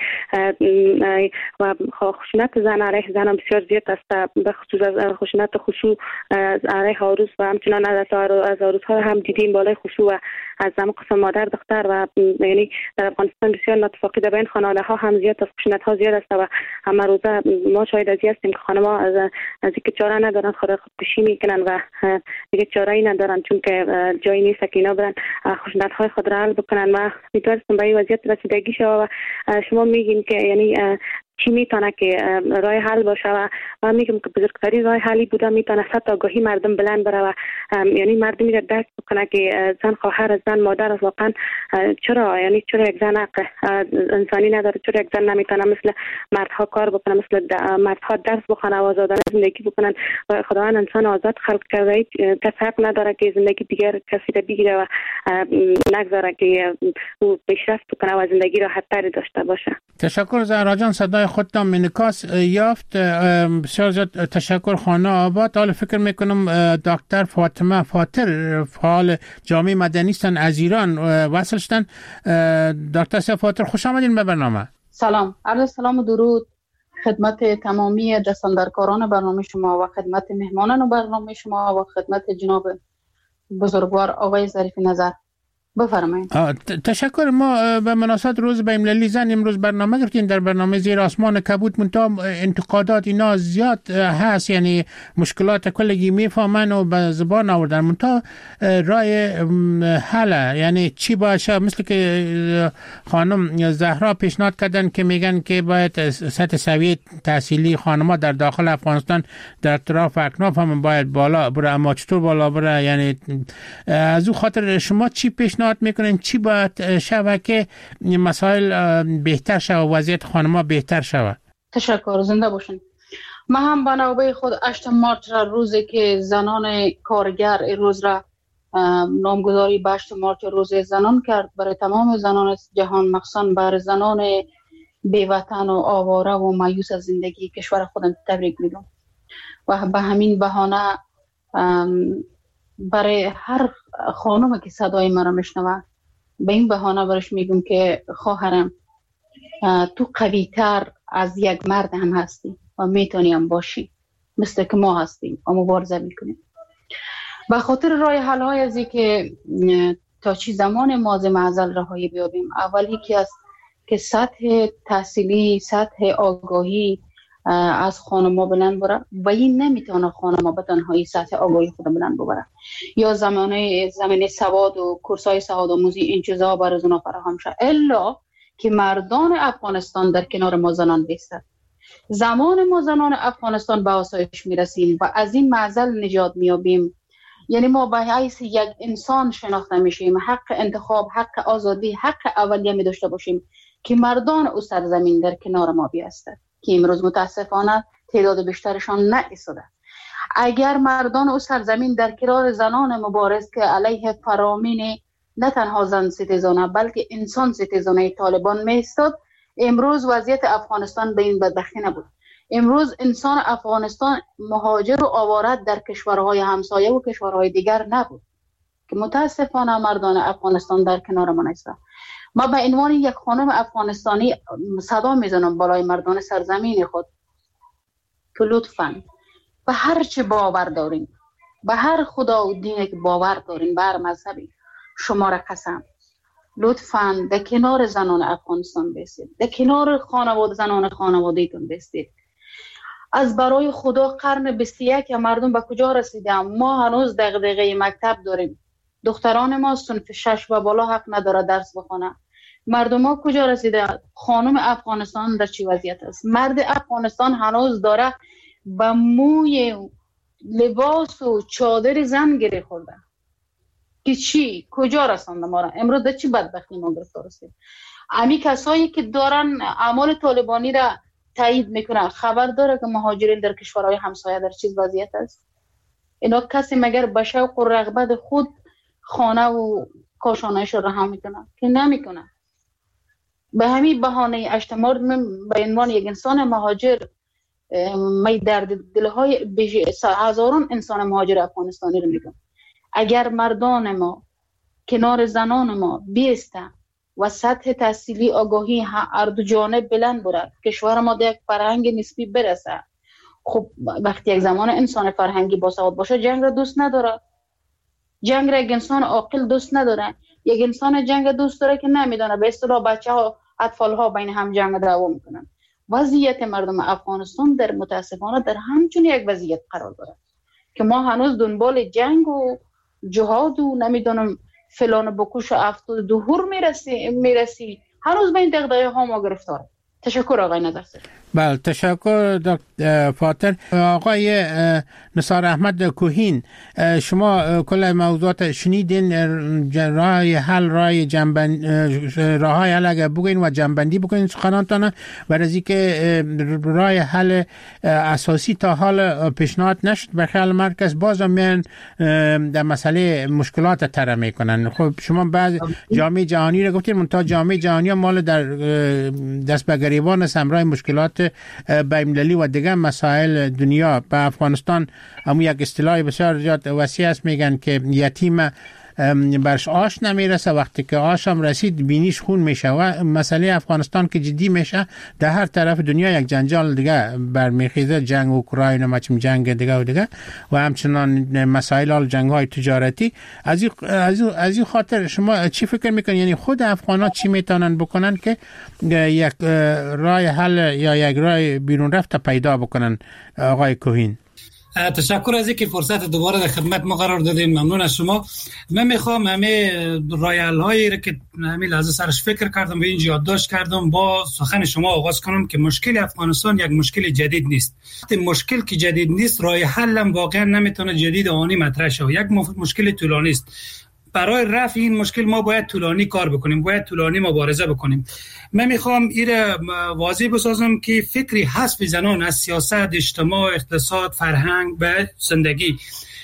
و خشونت زن علیه زن هم بسیار زیاد است، به خصوص از خشونت خصوص علیه عروس و همچنان از عروس ها هم دیدیم بالای خصوص و از زمان قسم مادر دختر و یعنی در افغانستان بسیار ناتفاقی در بین خانواده ها هم زیاد است، خشونت ها زیاد است و همه روزه ما شاهد از هستیم که خانم ها از از اینکه چاره ندارن خود خودکشی میکنن و دیگه چاره ای ندارن چون که جایی نیست که اینا برن خشونت های خود را حل بکنن و میتونستم به این وضعیت رسیدگی شود و شما میگین که یعنی چی میتونه که راه حل باشه و من میگم که بزرگترین راه حلی بوده میتونه سطح آگاهی مردم بلند بره و یعنی مردم میره درک بکنه که زن خواهر زن مادر است. واقعا چرا یعنی چرا یک زن حق انسانی نداره، چرا یک زن نمیتونه مثل مردها کار بکنه، مثل مردها درس بخونه و آزادانه زندگی بکنن و خداوند انسان آزاد خلق کرده، کسی حق نداره که زندگی دیگر کسی را بگیره و نگذاره که او پیشرفت بکنه و زندگی راحت تری داشته باشه. تشکر زهرا جان، صدای خودتان انعکاس یافت. بسیار زیاد تشکر خانه آباد. حالا فکر میکنم دکتر فاطمه فاطر فعال جامعه مدنی هستن از ایران وصل شدن. دکتر فاطر خوش آمدین به برنامه. سلام، عرض سلام و درود خدمت تمامی دستاندرکاران برنامه شما و خدمت مهمانان برنامه شما و خدمت جناب بزرگوار آقای ظریف نظر. بفرمایید. تشکر. ما به مناسبت روز بین‌المللی زن امروز برنامه گرفتیم در برنامه زیر آسمان کبود، منتها انتقادات اینا زیاد هست، یعنی مشکلات کلگی میفهمن و به زبان آوردن، منتها رای حل یعنی چی باشه، مثل که خانم زهرا پیشنهاد کردن که میگن که باید سطح سویه تحصیلی خانم‌ها در داخل افغانستان در اطراف اکناف هم باید بالا بره، اما چطور بالا بره؟ یعنی از او خاطر شما چی پیشنهاد میکنین چی باید شوه که مسائل بهتر شوه، وضعیت خانم‌ها بهتر شوه؟ تشکر، زنده باشین. ما هم به نوبه خود هشتم مارچ را روزی که زنان کارگر روز را نامگذاری به هشتم مارچ روز زنان کرد برای تمام زنان جهان، مخصوصا برای زنان بیوطن و آواره و مایوس از زندگی کشور خودم تبریک میگم و به همین بهانه برای هر خانم که صدای مرا میشنوه به این بهانه برش میگم که خواهرم تو قوی تر از یک مرد هم هستی و میتونی هم باشی مثل که ما هستیم و مبارزه میکنیم. به خاطر راه حل های ازی که تا چی زمان مازه معزل رهایی بیابیم، اولی که از که سطح تحصیلی، سطح آگاهی از خانم‌ها بلند بره و این نمیتونه خانم‌ها به تنهایی سطح آگاهی خود بلند ببره یا زمانه زمینه سواد و کورس‌های سواد آموزی این چیزا برای زنها فراهم شه، الا که مردان افغانستان در کنار ما زنان بیستند. زمان ما زنان افغانستان به آسایش میرسیم و از این معضل نجات میابیم، یعنی ما به حیث یک انسان شناخته میشیم، حق انتخاب، حق آزادی، حق اولیه می داشته باشیم که مردان او سرزمین در کنار ما بیستند که امروز متاسفانه تعداد بیشترشان نایستاده. اگر مردان او سرزمین در کنار زنان مبارز که علیه فرامین نه تنها زن ستیزانه بلکه انسان ستیزانه طالبان می ایستاد، امروز وضعیت افغانستان به این بدبختی نبود. امروز انسان افغانستان مهاجر و آواره در کشورهای همسایه و کشورهای دیگر نبود که متاسفانه مردان افغانستان در کنار ما نیستند. ما به عنوان یک خانم افغانستانی صدا میزنم بالای مردان سرزمین خود که لطفاً به هر چه باور دارین، به هر خدا و دینی که باور دارین، به هر مذهبی، شما را قسم لطفاً در کنار زنان افغانستان بستید، در کنار خانواده زنان خانواده‌تون بستید. از برای خدا قرن بیست و یک مردم به کجا رسیدیم؟ ما هنوز دغدغه مکتب داریم، دختران ما صنف شش و بالا حق نداره درس بخونه. مردم ها کجا رسیده؟ خانم افغانستان در چی وضعیت است؟ مرد افغانستان هنوز داره به موی لباس و چادر زن گره خورده که چی؟ کجا رسانده ما را؟ امروز در چی بدبختی ما گرفتار هستیم؟ امی کسایی که دارن اعمال طالبانی را تایید میکنن خبر داره که مهاجرین در کشورهای همسایه در چیز وضعیت است؟ اینا کسی مگر به شوق و رغبت خود خانه و کاشانهش را رها میکنن که نمیکنن. به همین بهانه اجتماع من به عنوان یک انسان مهاجر می درد دلهای هزاران انسان مهاجر افغانستانی رو میگم. اگر مردان ما کنار زنان ما بیستن و سطح تحصیلی آگاهی هر دو جانب بلند برد، کشور ما در یک فرهنگ نسبی برسه. خب وقتی یک زمان انسان فرهنگی باسواد باشه جنگ را دوست نداره، جنگ را یک انسان عاقل دوست نداره. یک انسان جنگ دوست داره که نمیدونه به اصطلاح بچه ها اطفال ها بین هم جنگ دعوا میکنن. وضعیت مردم افغانستان در متاسفانه در همچون یک وضعیت قرار داره که ما هنوز دنبال جنگ و جهاد و نمیدونم فلان بکوش و افتاد دهور میرسی میرسی هنوز به این دغدغه ها ما گرفتار. تشکر آقای نظرسر. بله تشکر دکتر فاتر. آقای نثار احمد کوهین، شما کل موضوعات شنیدین، راه حل راه جنبند راه های حل اگر بگوین و جنبندی بکنین سخنانتان و از اینکه راه حل اساسی تا حال پیشنهاد نشد به خیال مرکز باز میان در مسئله مشکلات تر میکنن. خب شما بعض جامعه جهانی رو گفتین، منتها جامعه جهانی مال در دست به گریبان سمرای مشکلات بین‌المللی و دیگر مسائل دنیا. به افغانستان هم یک اصطلاح بسیار زیاد وسیع است، میگن که یتیم برش آش نمیرسه، وقتی که آش هم رسید بینیش خون میشه. و مسئله افغانستان که جدی میشه در هر طرف دنیا یک جنجال دیگه برمیخیزه، جنگ اوکراین و مچم جنگ دیگه و دیگه و همچنان مسائل جنگ های تجارتی. از این از این خاطر شما چی فکر میکنید، یعنی خود افغانا چی میتونن بکنن که یک راه حل یا یک راه بیرون رفت پیدا بکنن؟ آقای کوهین. تشکر از اینکه فرصت دوباره در خدمت ما قرار دادین. ممنون از شما. من میخوام همه رایل هایی را که همین لحظه سرش فکر کردم به این یادداشت کردم با سخن شما آغاز کنم که مشکل افغانستان یک مشکل جدید نیست. مشکل که جدید نیست راه حل هم واقعا نمیتونه جدید آنی مطرح شه. یک مشکل طولانی است. برای رفع این مشکل ما باید طولانی کار بکنیم، باید طولانی مبارزه بکنیم. من میخوام این واضح بسازم که فکری حذف زنان از سیاست، اجتماع، اقتصاد، فرهنگ و زندگی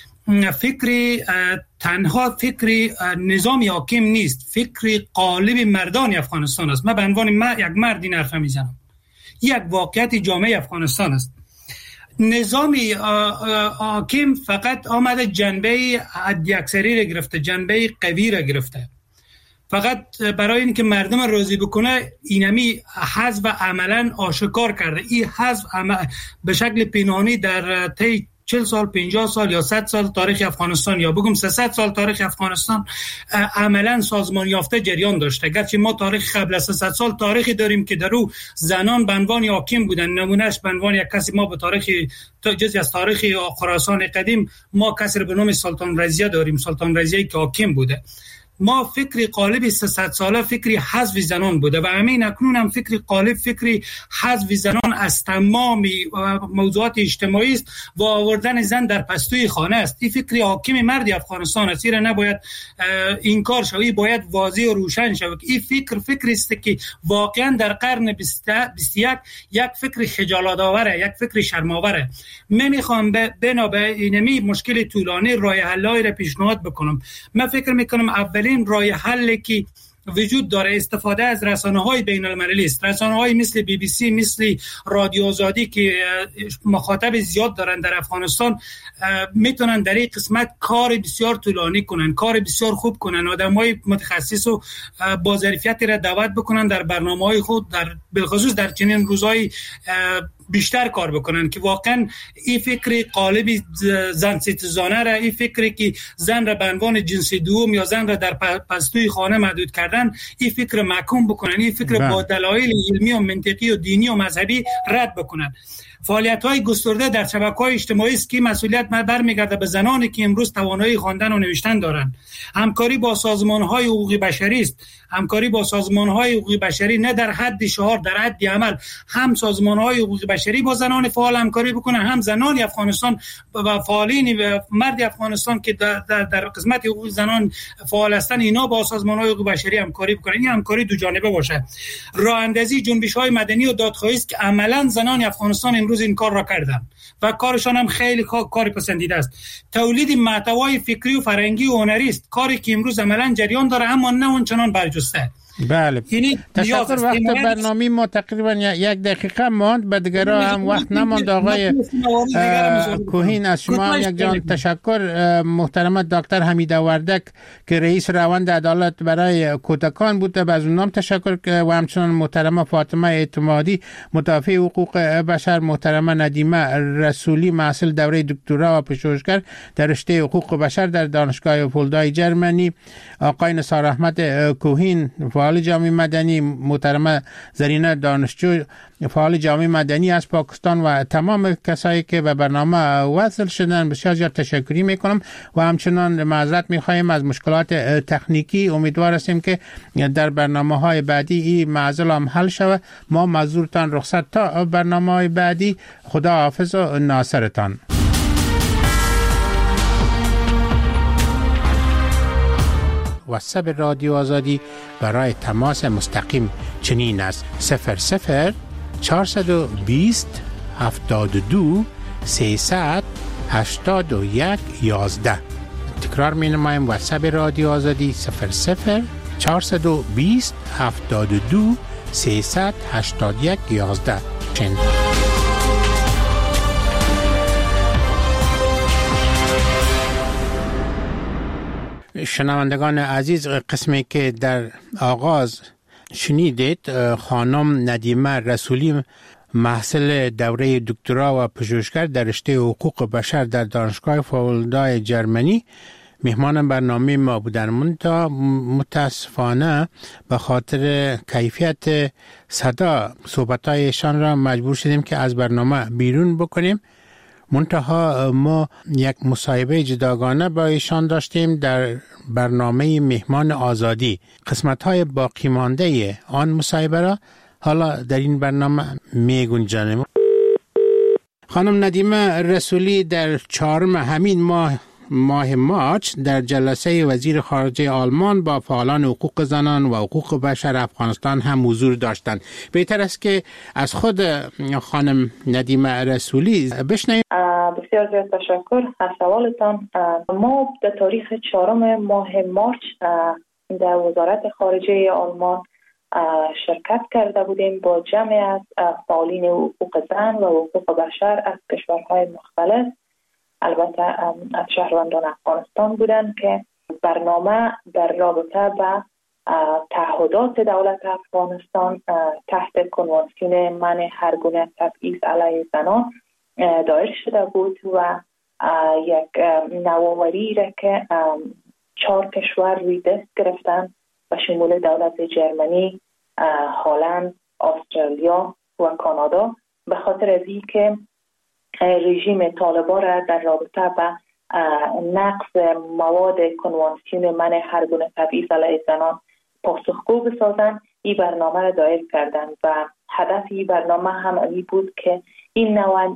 فکری تنها فکری نظامی حاکم نیست، فکری قالب مردان افغانستان است. من به عنوان یک مرد این حرف میزنم. یک واقعیت جامعه افغانستان است. نظامی حاکم فقط آمده جنبه حداکثری را گرفته، جنبه قوی را گرفته، فقط برای اینکه مردم راضی بکنه اینمی حذف عملا آشکار کرده. این حذف به شکل پنهانی در طی چهل سال، پنجاه سال یا صد سال تاریخ افغانستان یا بگم سیصد سال تاریخ افغانستان عملا سازمان یافته جریان داشته. گرچه ما تاریخ قبل از سیصد سال تاریخی داریم که در او زنان به عنوان حاکم بودن، نمونهش به عنوان یک کسی ما به تاریخ جزئی از تاریخ خراسان قدیم ما کسی به نام سلطان رضیه داریم، سلطان رضیه که حاکم بوده. ما فکری قالب سیصد ساله فکری حذف زنان بوده و همین اکنون هم فکری قالب فکری حذف زنان از تمام موضوعات اجتماعی است و آوردن زن در پستوی خانه است. این فکری حاکم مرد افغانستان است، این نباید انکار شود، باید واضح و روشن شود. این فکر فکری است که واقعا در قرن بیست و یک یک فکر خجالت آوره، یک فکر شرم آوره. من میخوام بنا به اینمی مشکل طولانی راه حل‌ای را پیشنهاد بکنم. من فکر میکنم اولی این راه حلی که وجود داره استفاده از رسانه‌های بین‌المللی است. رسانه‌های مثل بی بی سی، مثل رادیو آزادی که مخاطب زیاد دارن در افغانستان میتونن در این قسمت کار بسیار طولانی کنن، کار بسیار خوب کنن، آدم‌های متخصص و با ظرفیتی را دعوت بکنن در برنامه‌های خود، در بالخصوص در چنین روزهای بیشتر کار بکنن که واقعا این فکر قالب زن ستیزانه را، این فکری که زن را به عنوان جنس دوم یا زن را در پستوی خانه محدود کردن، این فکر محکوم بکنن، این فکر با دلایل علمی و منطقی و دینی و مذهبی رد بکنن. فعالیت‌های گسترده در شبکه‌های اجتماعی است که مسئولیت برمیگرده به زنانی که امروز توانایی خواندن و نوشتن دارند. همکاری با سازمان‌های حقوقی بشری است. همکاری با سازمان‌های حقوقی بشری نه در حد شعار، در حد عمل. هم سازمان‌های حقوقی بشری با زنان فعال همکاری بکنن، هم زنان افغانستان و فعالین و مرد افغانستان که در, در, در قسمت حقوق زنان فعال هستند اینا با سازمان‌های حقوقی بشری همکاری بکنن. این همکاری دو جانبه باشه. راه اندازی جنبش‌های مدنی و دادخواهی است که عملاً زنان افغانستان امروز این کار را کردن و کارشان هم خیلی کار پسندیده است. تولید محتوای فکری و فرهنگی و هنری است، کاری که امروز عملاً جریان داره اما نه اونچنان برجسته. بله تشکر. وقت برنامه ما تقریبا یک دقیقه ماند، به دیگرها هم وقت نماند. آقای کوهین از شما هم یک جان تشکر. محترم دکتر حمیده وردک که رئیس روند عدالت برای کودکان بود، از اونام تشکر و همچنان محترم فاطمه اعتمادی مدافع حقوق بشر، محترم ندیمه رسولی محصل دوره دکترا و پژوهشگر در رشته حقوق بشر در دانشگاه فولدای جرمنی، آقای نثار احمد کوهین فعال جامعه مدنی، محترمه زرینه دانشجو فعال جامعه مدنی از پاکستان و تمام کسایی که به برنامه وصل شدن بسیار زیاد تشکری میکنم و همچنان معذرت میخوایم از مشکلات تکنیکی. امیدوار هستیم که در برنامه های بعدی این معضل هم حل شود. ما معذورتان رخصت تا برنامه های بعدی. خدا حافظ و ناصرتان. واتساپ رادیو آزادی برای تماس مستقیم چنین است: صفر صفر چهارصد و بیست هفتاد و دو سیصد هشتاد و یک یازده. تکرار می نمایم: واتساپ رادیو آزادی صفر صفر چهارصد و بیست هفتاد و دو سیصد هشتاد و یک یازده. شنوندگان عزیز، قسمی که در آغاز شنیدید خانم ندیمه رسولی محصل دوره دکترا و پژوهشگر در رشته حقوق بشر در دانشگاه فولدای جرمنی مهمان برنامه ما بودن. منتها متاسفانه به خاطر کیفیت صدا صحبتایشان را مجبور شدیم که از برنامه بیرون بکنیم. منتها ما یک مصاحبه جداگانه با ایشان داشتیم در برنامه مهمان آزادی. قسمت‌های باقی مانده آن مصاحبه را حالا در این برنامه می گنجانیم. خانم ندیمه رسولی در چهارم همین ماه ماه مارچ در جلسه وزیر خارجه آلمان با فعالان حقوق زنان و حقوق بشر افغانستان هم حضور داشتند. بهتر است که از خود خانم ندیمه رسولی بشنویم. بسیار زیاد تشکر از سوالتان. ما در تاریخ چهارم ماه مارچ در وزارت خارجه آلمان شرکت کرده بودیم با جمعی از فعالین حقوق زن و حقوق بشر از کشورهای مختلف، البته از شهروندان افغانستان بودند که برنامه در رابطه با تعهدات دولت افغانستان تحت کنوانسیون منع هر گونه تبعیض علیه زنان دایر شده بود و یک نوآوری را که چهار کشور روی دست گرفتن و شمول دولت جرمنی، هلند، استرالیا و کانادا، به خاطر از اینکه رژیم طالبان را در رابطه با نقض مواد کنوانسیون منع هر گونه تبعیض علیه زنان پاسخگو بسازند، این برنامه را دایر کردند و هدف این برنامه هم این بود که این نوع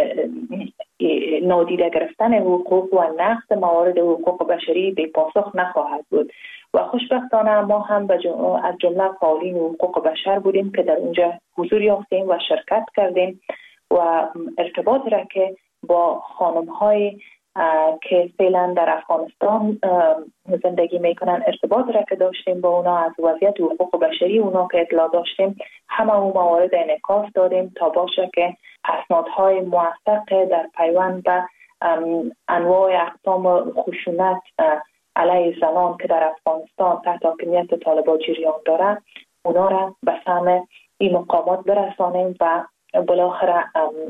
نادیده گرفتن حقوق و نقض موارد حقوق بشری به پاسخ نخواهد بود. و خوشبختانه ما هم از جمله فعالین حقوق بشر بودیم که در اونجا حضور یافتیم و شرکت کردیم و ارتباط را که با خانم‌های که فعلا در افغانستان زندگی میکنن ارتباط را که داشتیم با اونا، از وضعیت حقوق بشری اونا که اطلاع داشتیم، همه اون موارد انعکاس دادیم تا باشه که اسنادهای موثق در پیوند به انواع اقسام خشونت علیه زنان که در افغانستان تحت حاکمیت طالبان جریان داره اونا را به سمع این مقامات برسانیم و بالاخره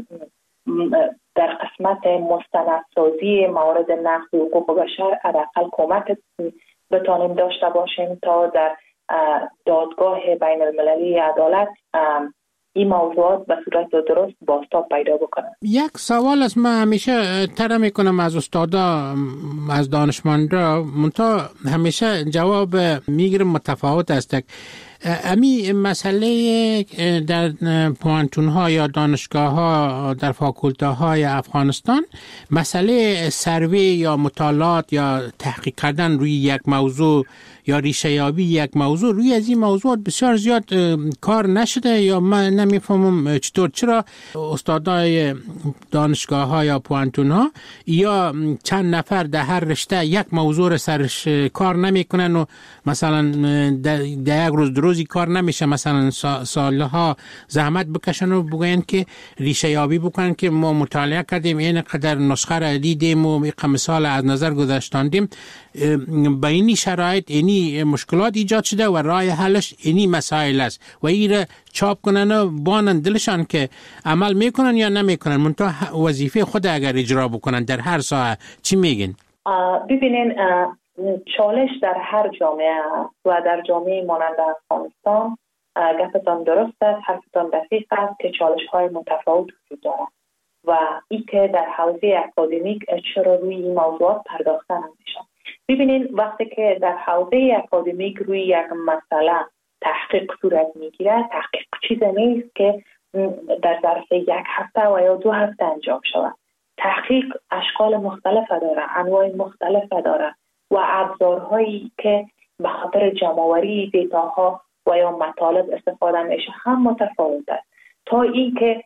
در قسمت مستندسازی موارد نقض حقوق بشر حداقل کمک بتانیم داشته باشیم تا در دادگاه بین المللی عدالت این موضوعات به صورت درست بازتاب پیدا بکنن. یک سوال است من همیشه طرح میکنم از استادا، از دانشمندا، منتها همیشه جواب میگیرم متفاوت است. امی مسئله در پوانتون ها یا دانشگاه ها در فاکولته های افغانستان، مسئله سروی یا مطالعات یا تحقیق کردن روی یک موضوع یا ریشه یابی یک موضوع، روی از این موضوعات بسیار زیاد کار نشده یا من نمیفهمم چطور، چرا استادای دانشگاه ها یا پوانتون ها یا چند نفر در هر رشته یک موضوع رو سرش کار نمیکنن و مثلا در یک روز روزی کار نمیشه، مثلا سالها زحمت بکشن و بگوین که ریشه یابی بکنن که ما مطالعه کردیم این قدر نسخه را دیدیم و این مثال از نظر گذاشتاندیم. با اینی شرایط اینی مشکلات ایجاد شده و راه حلش اینی مسائل است و این را چاپ کنن و بانن دلشان که عمل میکنن یا نمیکنن، منتها وظیفه خود اگر اجرا بکنن در هر ساحه. چی میگین؟ ببینین چالش در هر جامعه و در جامعه مانند افغانستان گفتان درست است، حرفتان دقیق است که چالش های متفاوت وجود دارد و این که در حوزه اکادمیک چرا روی این موضوعات پرداخته نمیشه. ببینین وقتی که در حوزه اکادمیک روی یک مسئله تحقیق صورت میگیره، تحقیق چیز نیست که در ظرف یک هفته و یا دو هفته انجام شود. تحقیق اشکال مختلف داره، انواع مختلف داره و ابزارهایی که به خاطر جمع‌آوری دیتاها و یا مطالب استفاده میشه هم متفاوت است. تا این که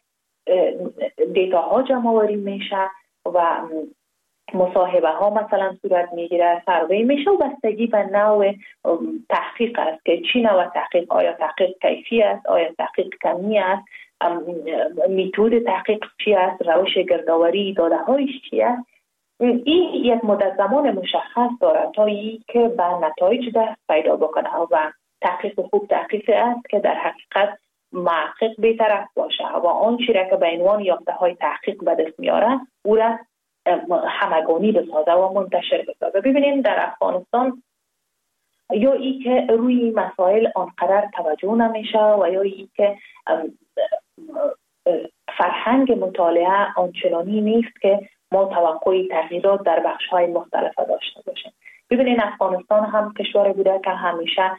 دیتاها جمع‌آوری میشه و مصاحبه ها مثلا صورت میگیره، سروی میشه و بستگی به نوع تحقیق است که چی نوع تحقیق، آیا تحقیق کیفی است، آیا تحقیق کمی است، میتود تحقیق چی است، روش گردآوری داده هایش چی است. این یک مدت زمان مشخص داره تا ای که به نتایج دست پیدا بکنه و تحقیق خوب تحقیق است که در حقیقت محقق بی‌طرف باشه و آن چیزی که به عنوان یافته های تحقیق به دست میاره او را همگانی بسازه و منتشر بسازه. ببینیم در افغانستان یا ای که روی مسائل آنقدر توجه نمیشه و یا ای که فرهنگ مطالعه آنچنانی نیست که ما توقع تغییرات در بخش‌های مختلف داشته باشیم. ببینید افغانستان هم کشوری بوده که همیشه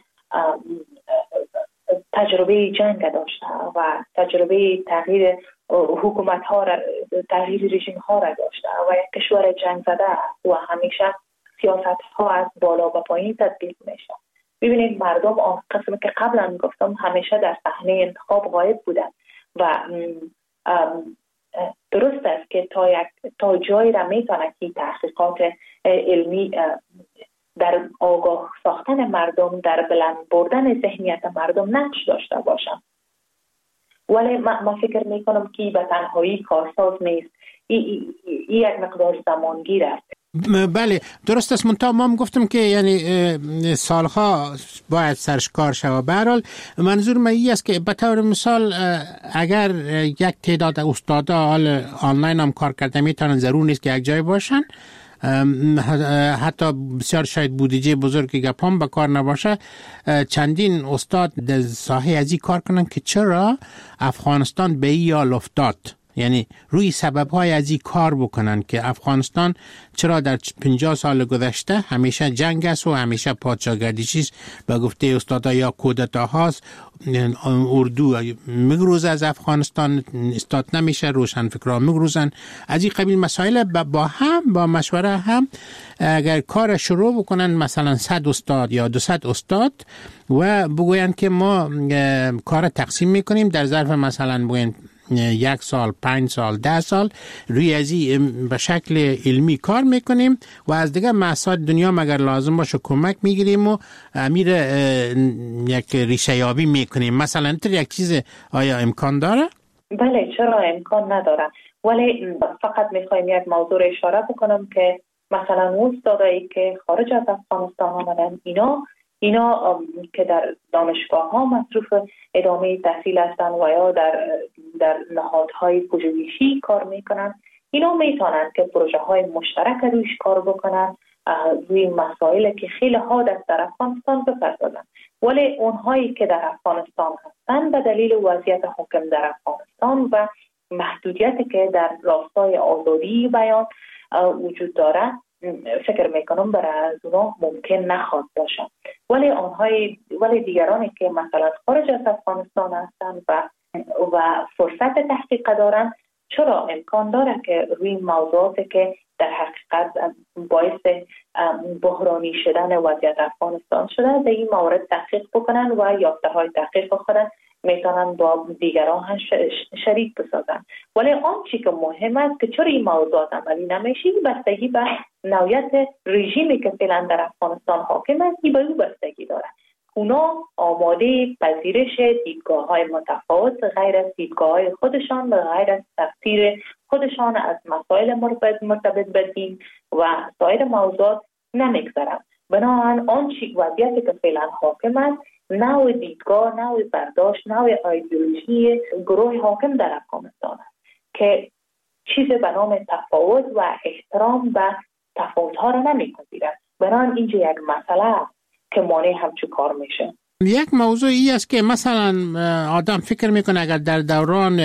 تجربه جنگ داشته و تجربه تغییر حکومت ها را، تغییر رژیم ها را داشته و یک کشور جنگ زده است و همیشه سیاست ها از بالا به پایین تطبیق میشه. ببینید مردم آن قسم که قبلا گفتم همیشه در صحنه انتخاب غایب بودن و درست است که تا یک تا جایی را میتونه که تحقیقات علمی در آگاه ساختن مردم، در بلند بردن ذهنیت مردم نقش داشته باشن، ولی من فکر میکنم که به تنهایی کارساز نیست، این یک مقدار زمانگیر است. بله درست است، منتها ما هم گفتم که یعنی سالها باید سرش کار شود. به هر حال منظور من این است که به طور مثال اگر یک تعداد استادا حال آنلاین هم کار کرده میتونن، ضرور نیست که یک جای باشن، حتی بسیار شاید بودجه بزرگی گپام به کار نباشه، چندین استاد در ساحه ازی کار کنن که چرا افغانستان به این حال افتاد، یعنی روی سبب‌های از این کار بکنن که افغانستان چرا در پنجاه سال گذشته همیشه جنگ است و همیشه پادشاهگردشی است. به گفته استادا یا کودتا هاست، اردو میگروزه از افغانستان، استاد نمیشه، روشنفکران میگروزن، از این قبیل مسائل با هم با مشوره هم اگر کار شروع بکنن، مثلا صد استاد یا دوصد استاد و بگوین که ما کار تقسیم میکنیم در ظرف مثلا بگوین یک سال، پنج سال، ده سال روی ازی به شکل علمی کار میکنیم و از دیگه مسائل دنیا مگر لازم باشه کمک میگیریم و امیر یک ریشه یابی میکنیم. مثلا اینطور یک چیز آیا امکان داره؟ بله چرا امکان نداره، ولی فقط میخوایم یک موضوع اشاره بکنم که مثلا استادایی که خارج از افغانستان آمدن، اینا اینا که در دانشگاه ها مصروف ادامه تحصیل هستند و یا در در نهادهای پژوهشی کار میکنن، اینا میتونن که پروژه های مشترک رویش کار بکنن، روی مسائلی که خیلی حاد است در افغانستان بپردازن. ولی اونهایی که در افغانستان هستند به دلیل وضعیت حاکم در افغانستان و محدودیتی که در راستای آزادی بیان وجود داره، فکر میکنم برای از اونا ممکن نخواهد باشه. ولی آنهای ولی دیگرانی که مثلا خارج از افغانستان هستند و و فرصت تحقیق دارند، چرا امکان داره که روی موضوعاتی که در حقیقت باعث بحرانی شدن وضعیت افغانستان شده در این مورد تحقیق بکنن و یافته های تحقیق خودن میتونن با دیگران هم شریک بسازن. ولی آن چی که مهم است که چرا این موضوعات عملی نمیشه، بستگی به نوعیت رژیمی که فعلا در افغانستان حاکم است به او بستگی داره. اونا آماده پذیرش دیدگاه های متفاوت غیر از دیدگاه های خودشان و غیر از تفسیر خودشان از مسائل مرتبط به دین و سایر موضوعات نمیگذارن. بنابراین آن چی وضعیتی که فعلا حاکم است، نوع دیدگاه، نوع برداشت، نوع ایدئولوژی گروه حاکم در افغانستان است که چیز به نام تفاوت و احترام به تفاوت‌ها را نمی‌پذیرد. بنابراین اینجا یک مسئله است که مانع همچون کار میشه. یک موضوعی است که مثلا آدم فکر میکنه اگر در دوران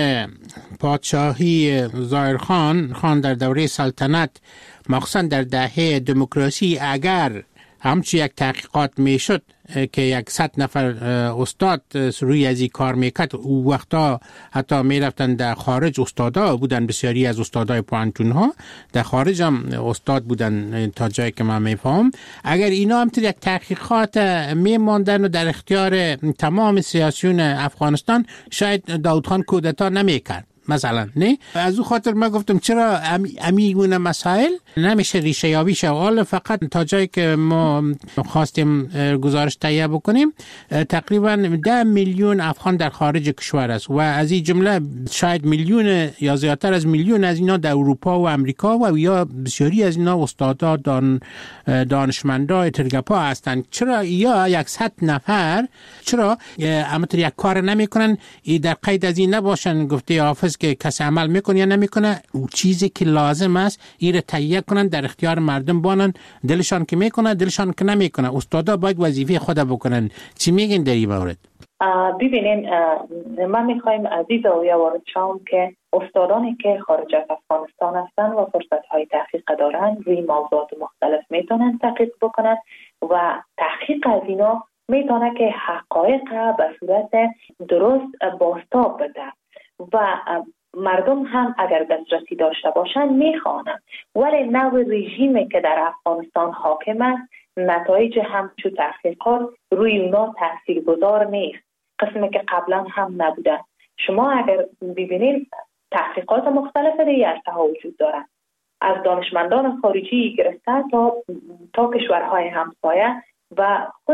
پادشاهی ظاهرخان خان در دوره سلطنت، مخصوصا در دهه دموکراسی، اگر همچی یک تحقیقات میشد که یک صد نفر استاد روی از این کار میکرد، او وقتا حتی میرفتن در خارج، استادا بودن، بسیاری از استادای پوانتون ها در خارج هم استاد بودن تا جایی که من میفهم. اگر اینا هم یک تحقیقات میماندن و در اختیار تمام سیاسیون افغانستان، شاید داود خان کودتا نمیکرد مثلا. نه از او خاطر ما گفتم چرا امیگونه مسائل نمیشه ریشه یابی شه. حالا فقط تا جایی که ما خواستیم گزارش تهیه بکنیم، تقریبا ده میلیون افغان در خارج کشور است و از این جمله شاید میلیون یا زیادتر از میلیون از اینا در اروپا و امریکا و یا بسیاری از اینا استادا، دان دانشمندا، ترگپا هستند. چرا یا یک صد نفر چرا امتر یک کار نمیکنن، در قید از این نباشن گفته حافظ که کسی عمل میکنه یا نمیکنه، او چیزی که لازم است ایره تهیه کنن، در اختیار مردم بانن، دلشان که میکنه دلشان که نمیکنه. استادا باید وظیفه خود بکنن. چی میگین در این مورد؟ ببینین، من میخوایم عزیز زاویه وارد شوم که استادانی که خارج از افغانستان هستن و فرصت های تحقیق دارن روی موضوعات مختلف میتونن تحقیق بکنن و تحقیق از اینا میتونه که حقایق به صورت درست بازتاب بده و مردم هم اگر دسترسی داشته باشند میخوانند. ولی نوع رژیمی که در افغانستان حاکم است، نتایج همچون تحقیقات روی اونا تاثیرگذار نیست، قسمی که قبلا هم نبودن. شما اگر ببینید تحقیقات مختلف ریاضت ها وجود دارند، از دانشمندان خارجی گرفته تا تا کشورهای همسایه و خود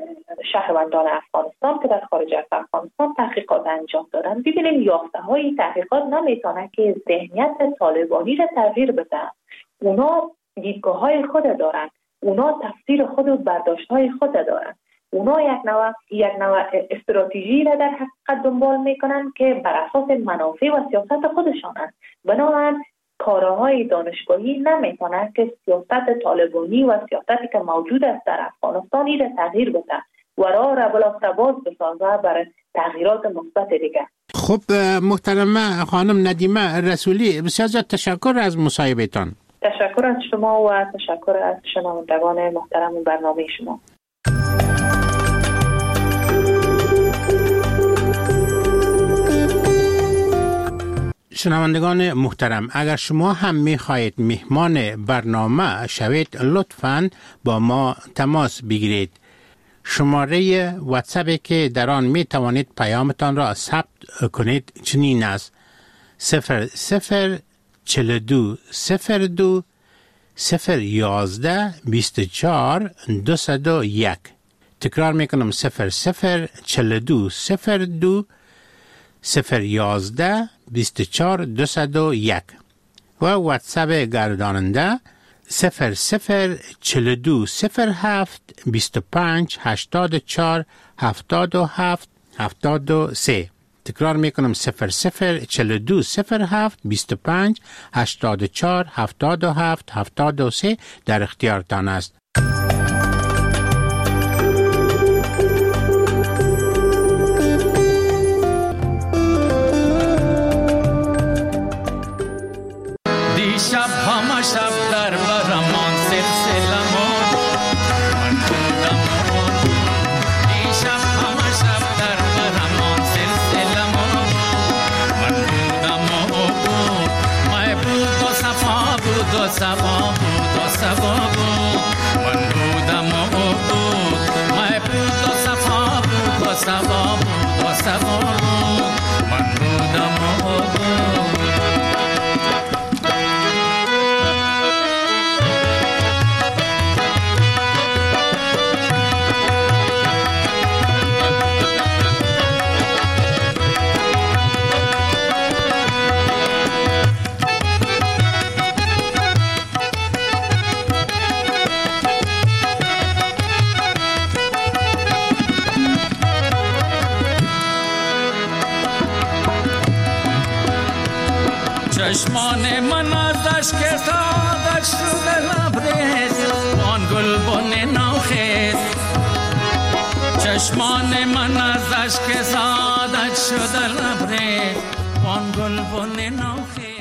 شهروندان افغانستان که در خارج از افغانستان تحقیقات انجام دادن. ببینیم یافته های تحقیقات نمیتونه که ذهنیت طالبانی را تغییر بده. اونا دیدگاه های خود دارن، اونا تفسیر خود و برداشت های خود دارن، اونا یک نوع یک نوع استراتژی را در حقیقت دنبال میکنن که بر اساس منافع و سیاست خودشان است. بنابراین کارهای دانشگاهی نمیتونه که سیاست طالبانی و سیاستی که موجود است در افغانستان را تغییر بده و راه را بلافرباز بسازه برای تغییرات مثبت دیگه. خب محترمه خانم ندیمه رسولی، بسیار زیاد تشکر از مصاحبهتان. تشکر از شما و تشکر از شنوندگان محترم برنامه شما. شنوندگان محترم، اگر شما هم میخواهید مهمان برنامه شوید، لطفاً با ما تماس بگیرید. شماره واتساپی که در آن می توانید پیامتان را ثبت کنید چنین است: صفر صفر چهل و دو صفر دو صفر یازده بیست و چهار دویست و یک. تکرار میکنم: صفر صفر چهل و دو صفر دو صفر یازده بیست و چهار دویست و یک. و واتساپ گرداننده صفر صفر چهل و دو صفر هفت بیست و پنج هشتاد و چهار هفتاد و هفت هفتاد و سه. تکرار میکنم: صفر صفر چهل و دو صفر هفت بیست و پنج هشتاد و چهار هفتاد و هفت هفتاد و سه در اختیارتان است. دیشب همه شب در برمان سلسله مون من بودم دیشب همه شب در برمان سلسله مون من بودم بود مای بود و صفا بود و صفا بود و صفا بود من بودم بود مای بود و صفا بود و صفا بود و صفا بود من بودم بود چشمان من از اشک سادش شده لبریز آن گل بن نوخیز چشمان من از اشک سادش شده لبریز آن گل بن نوخیز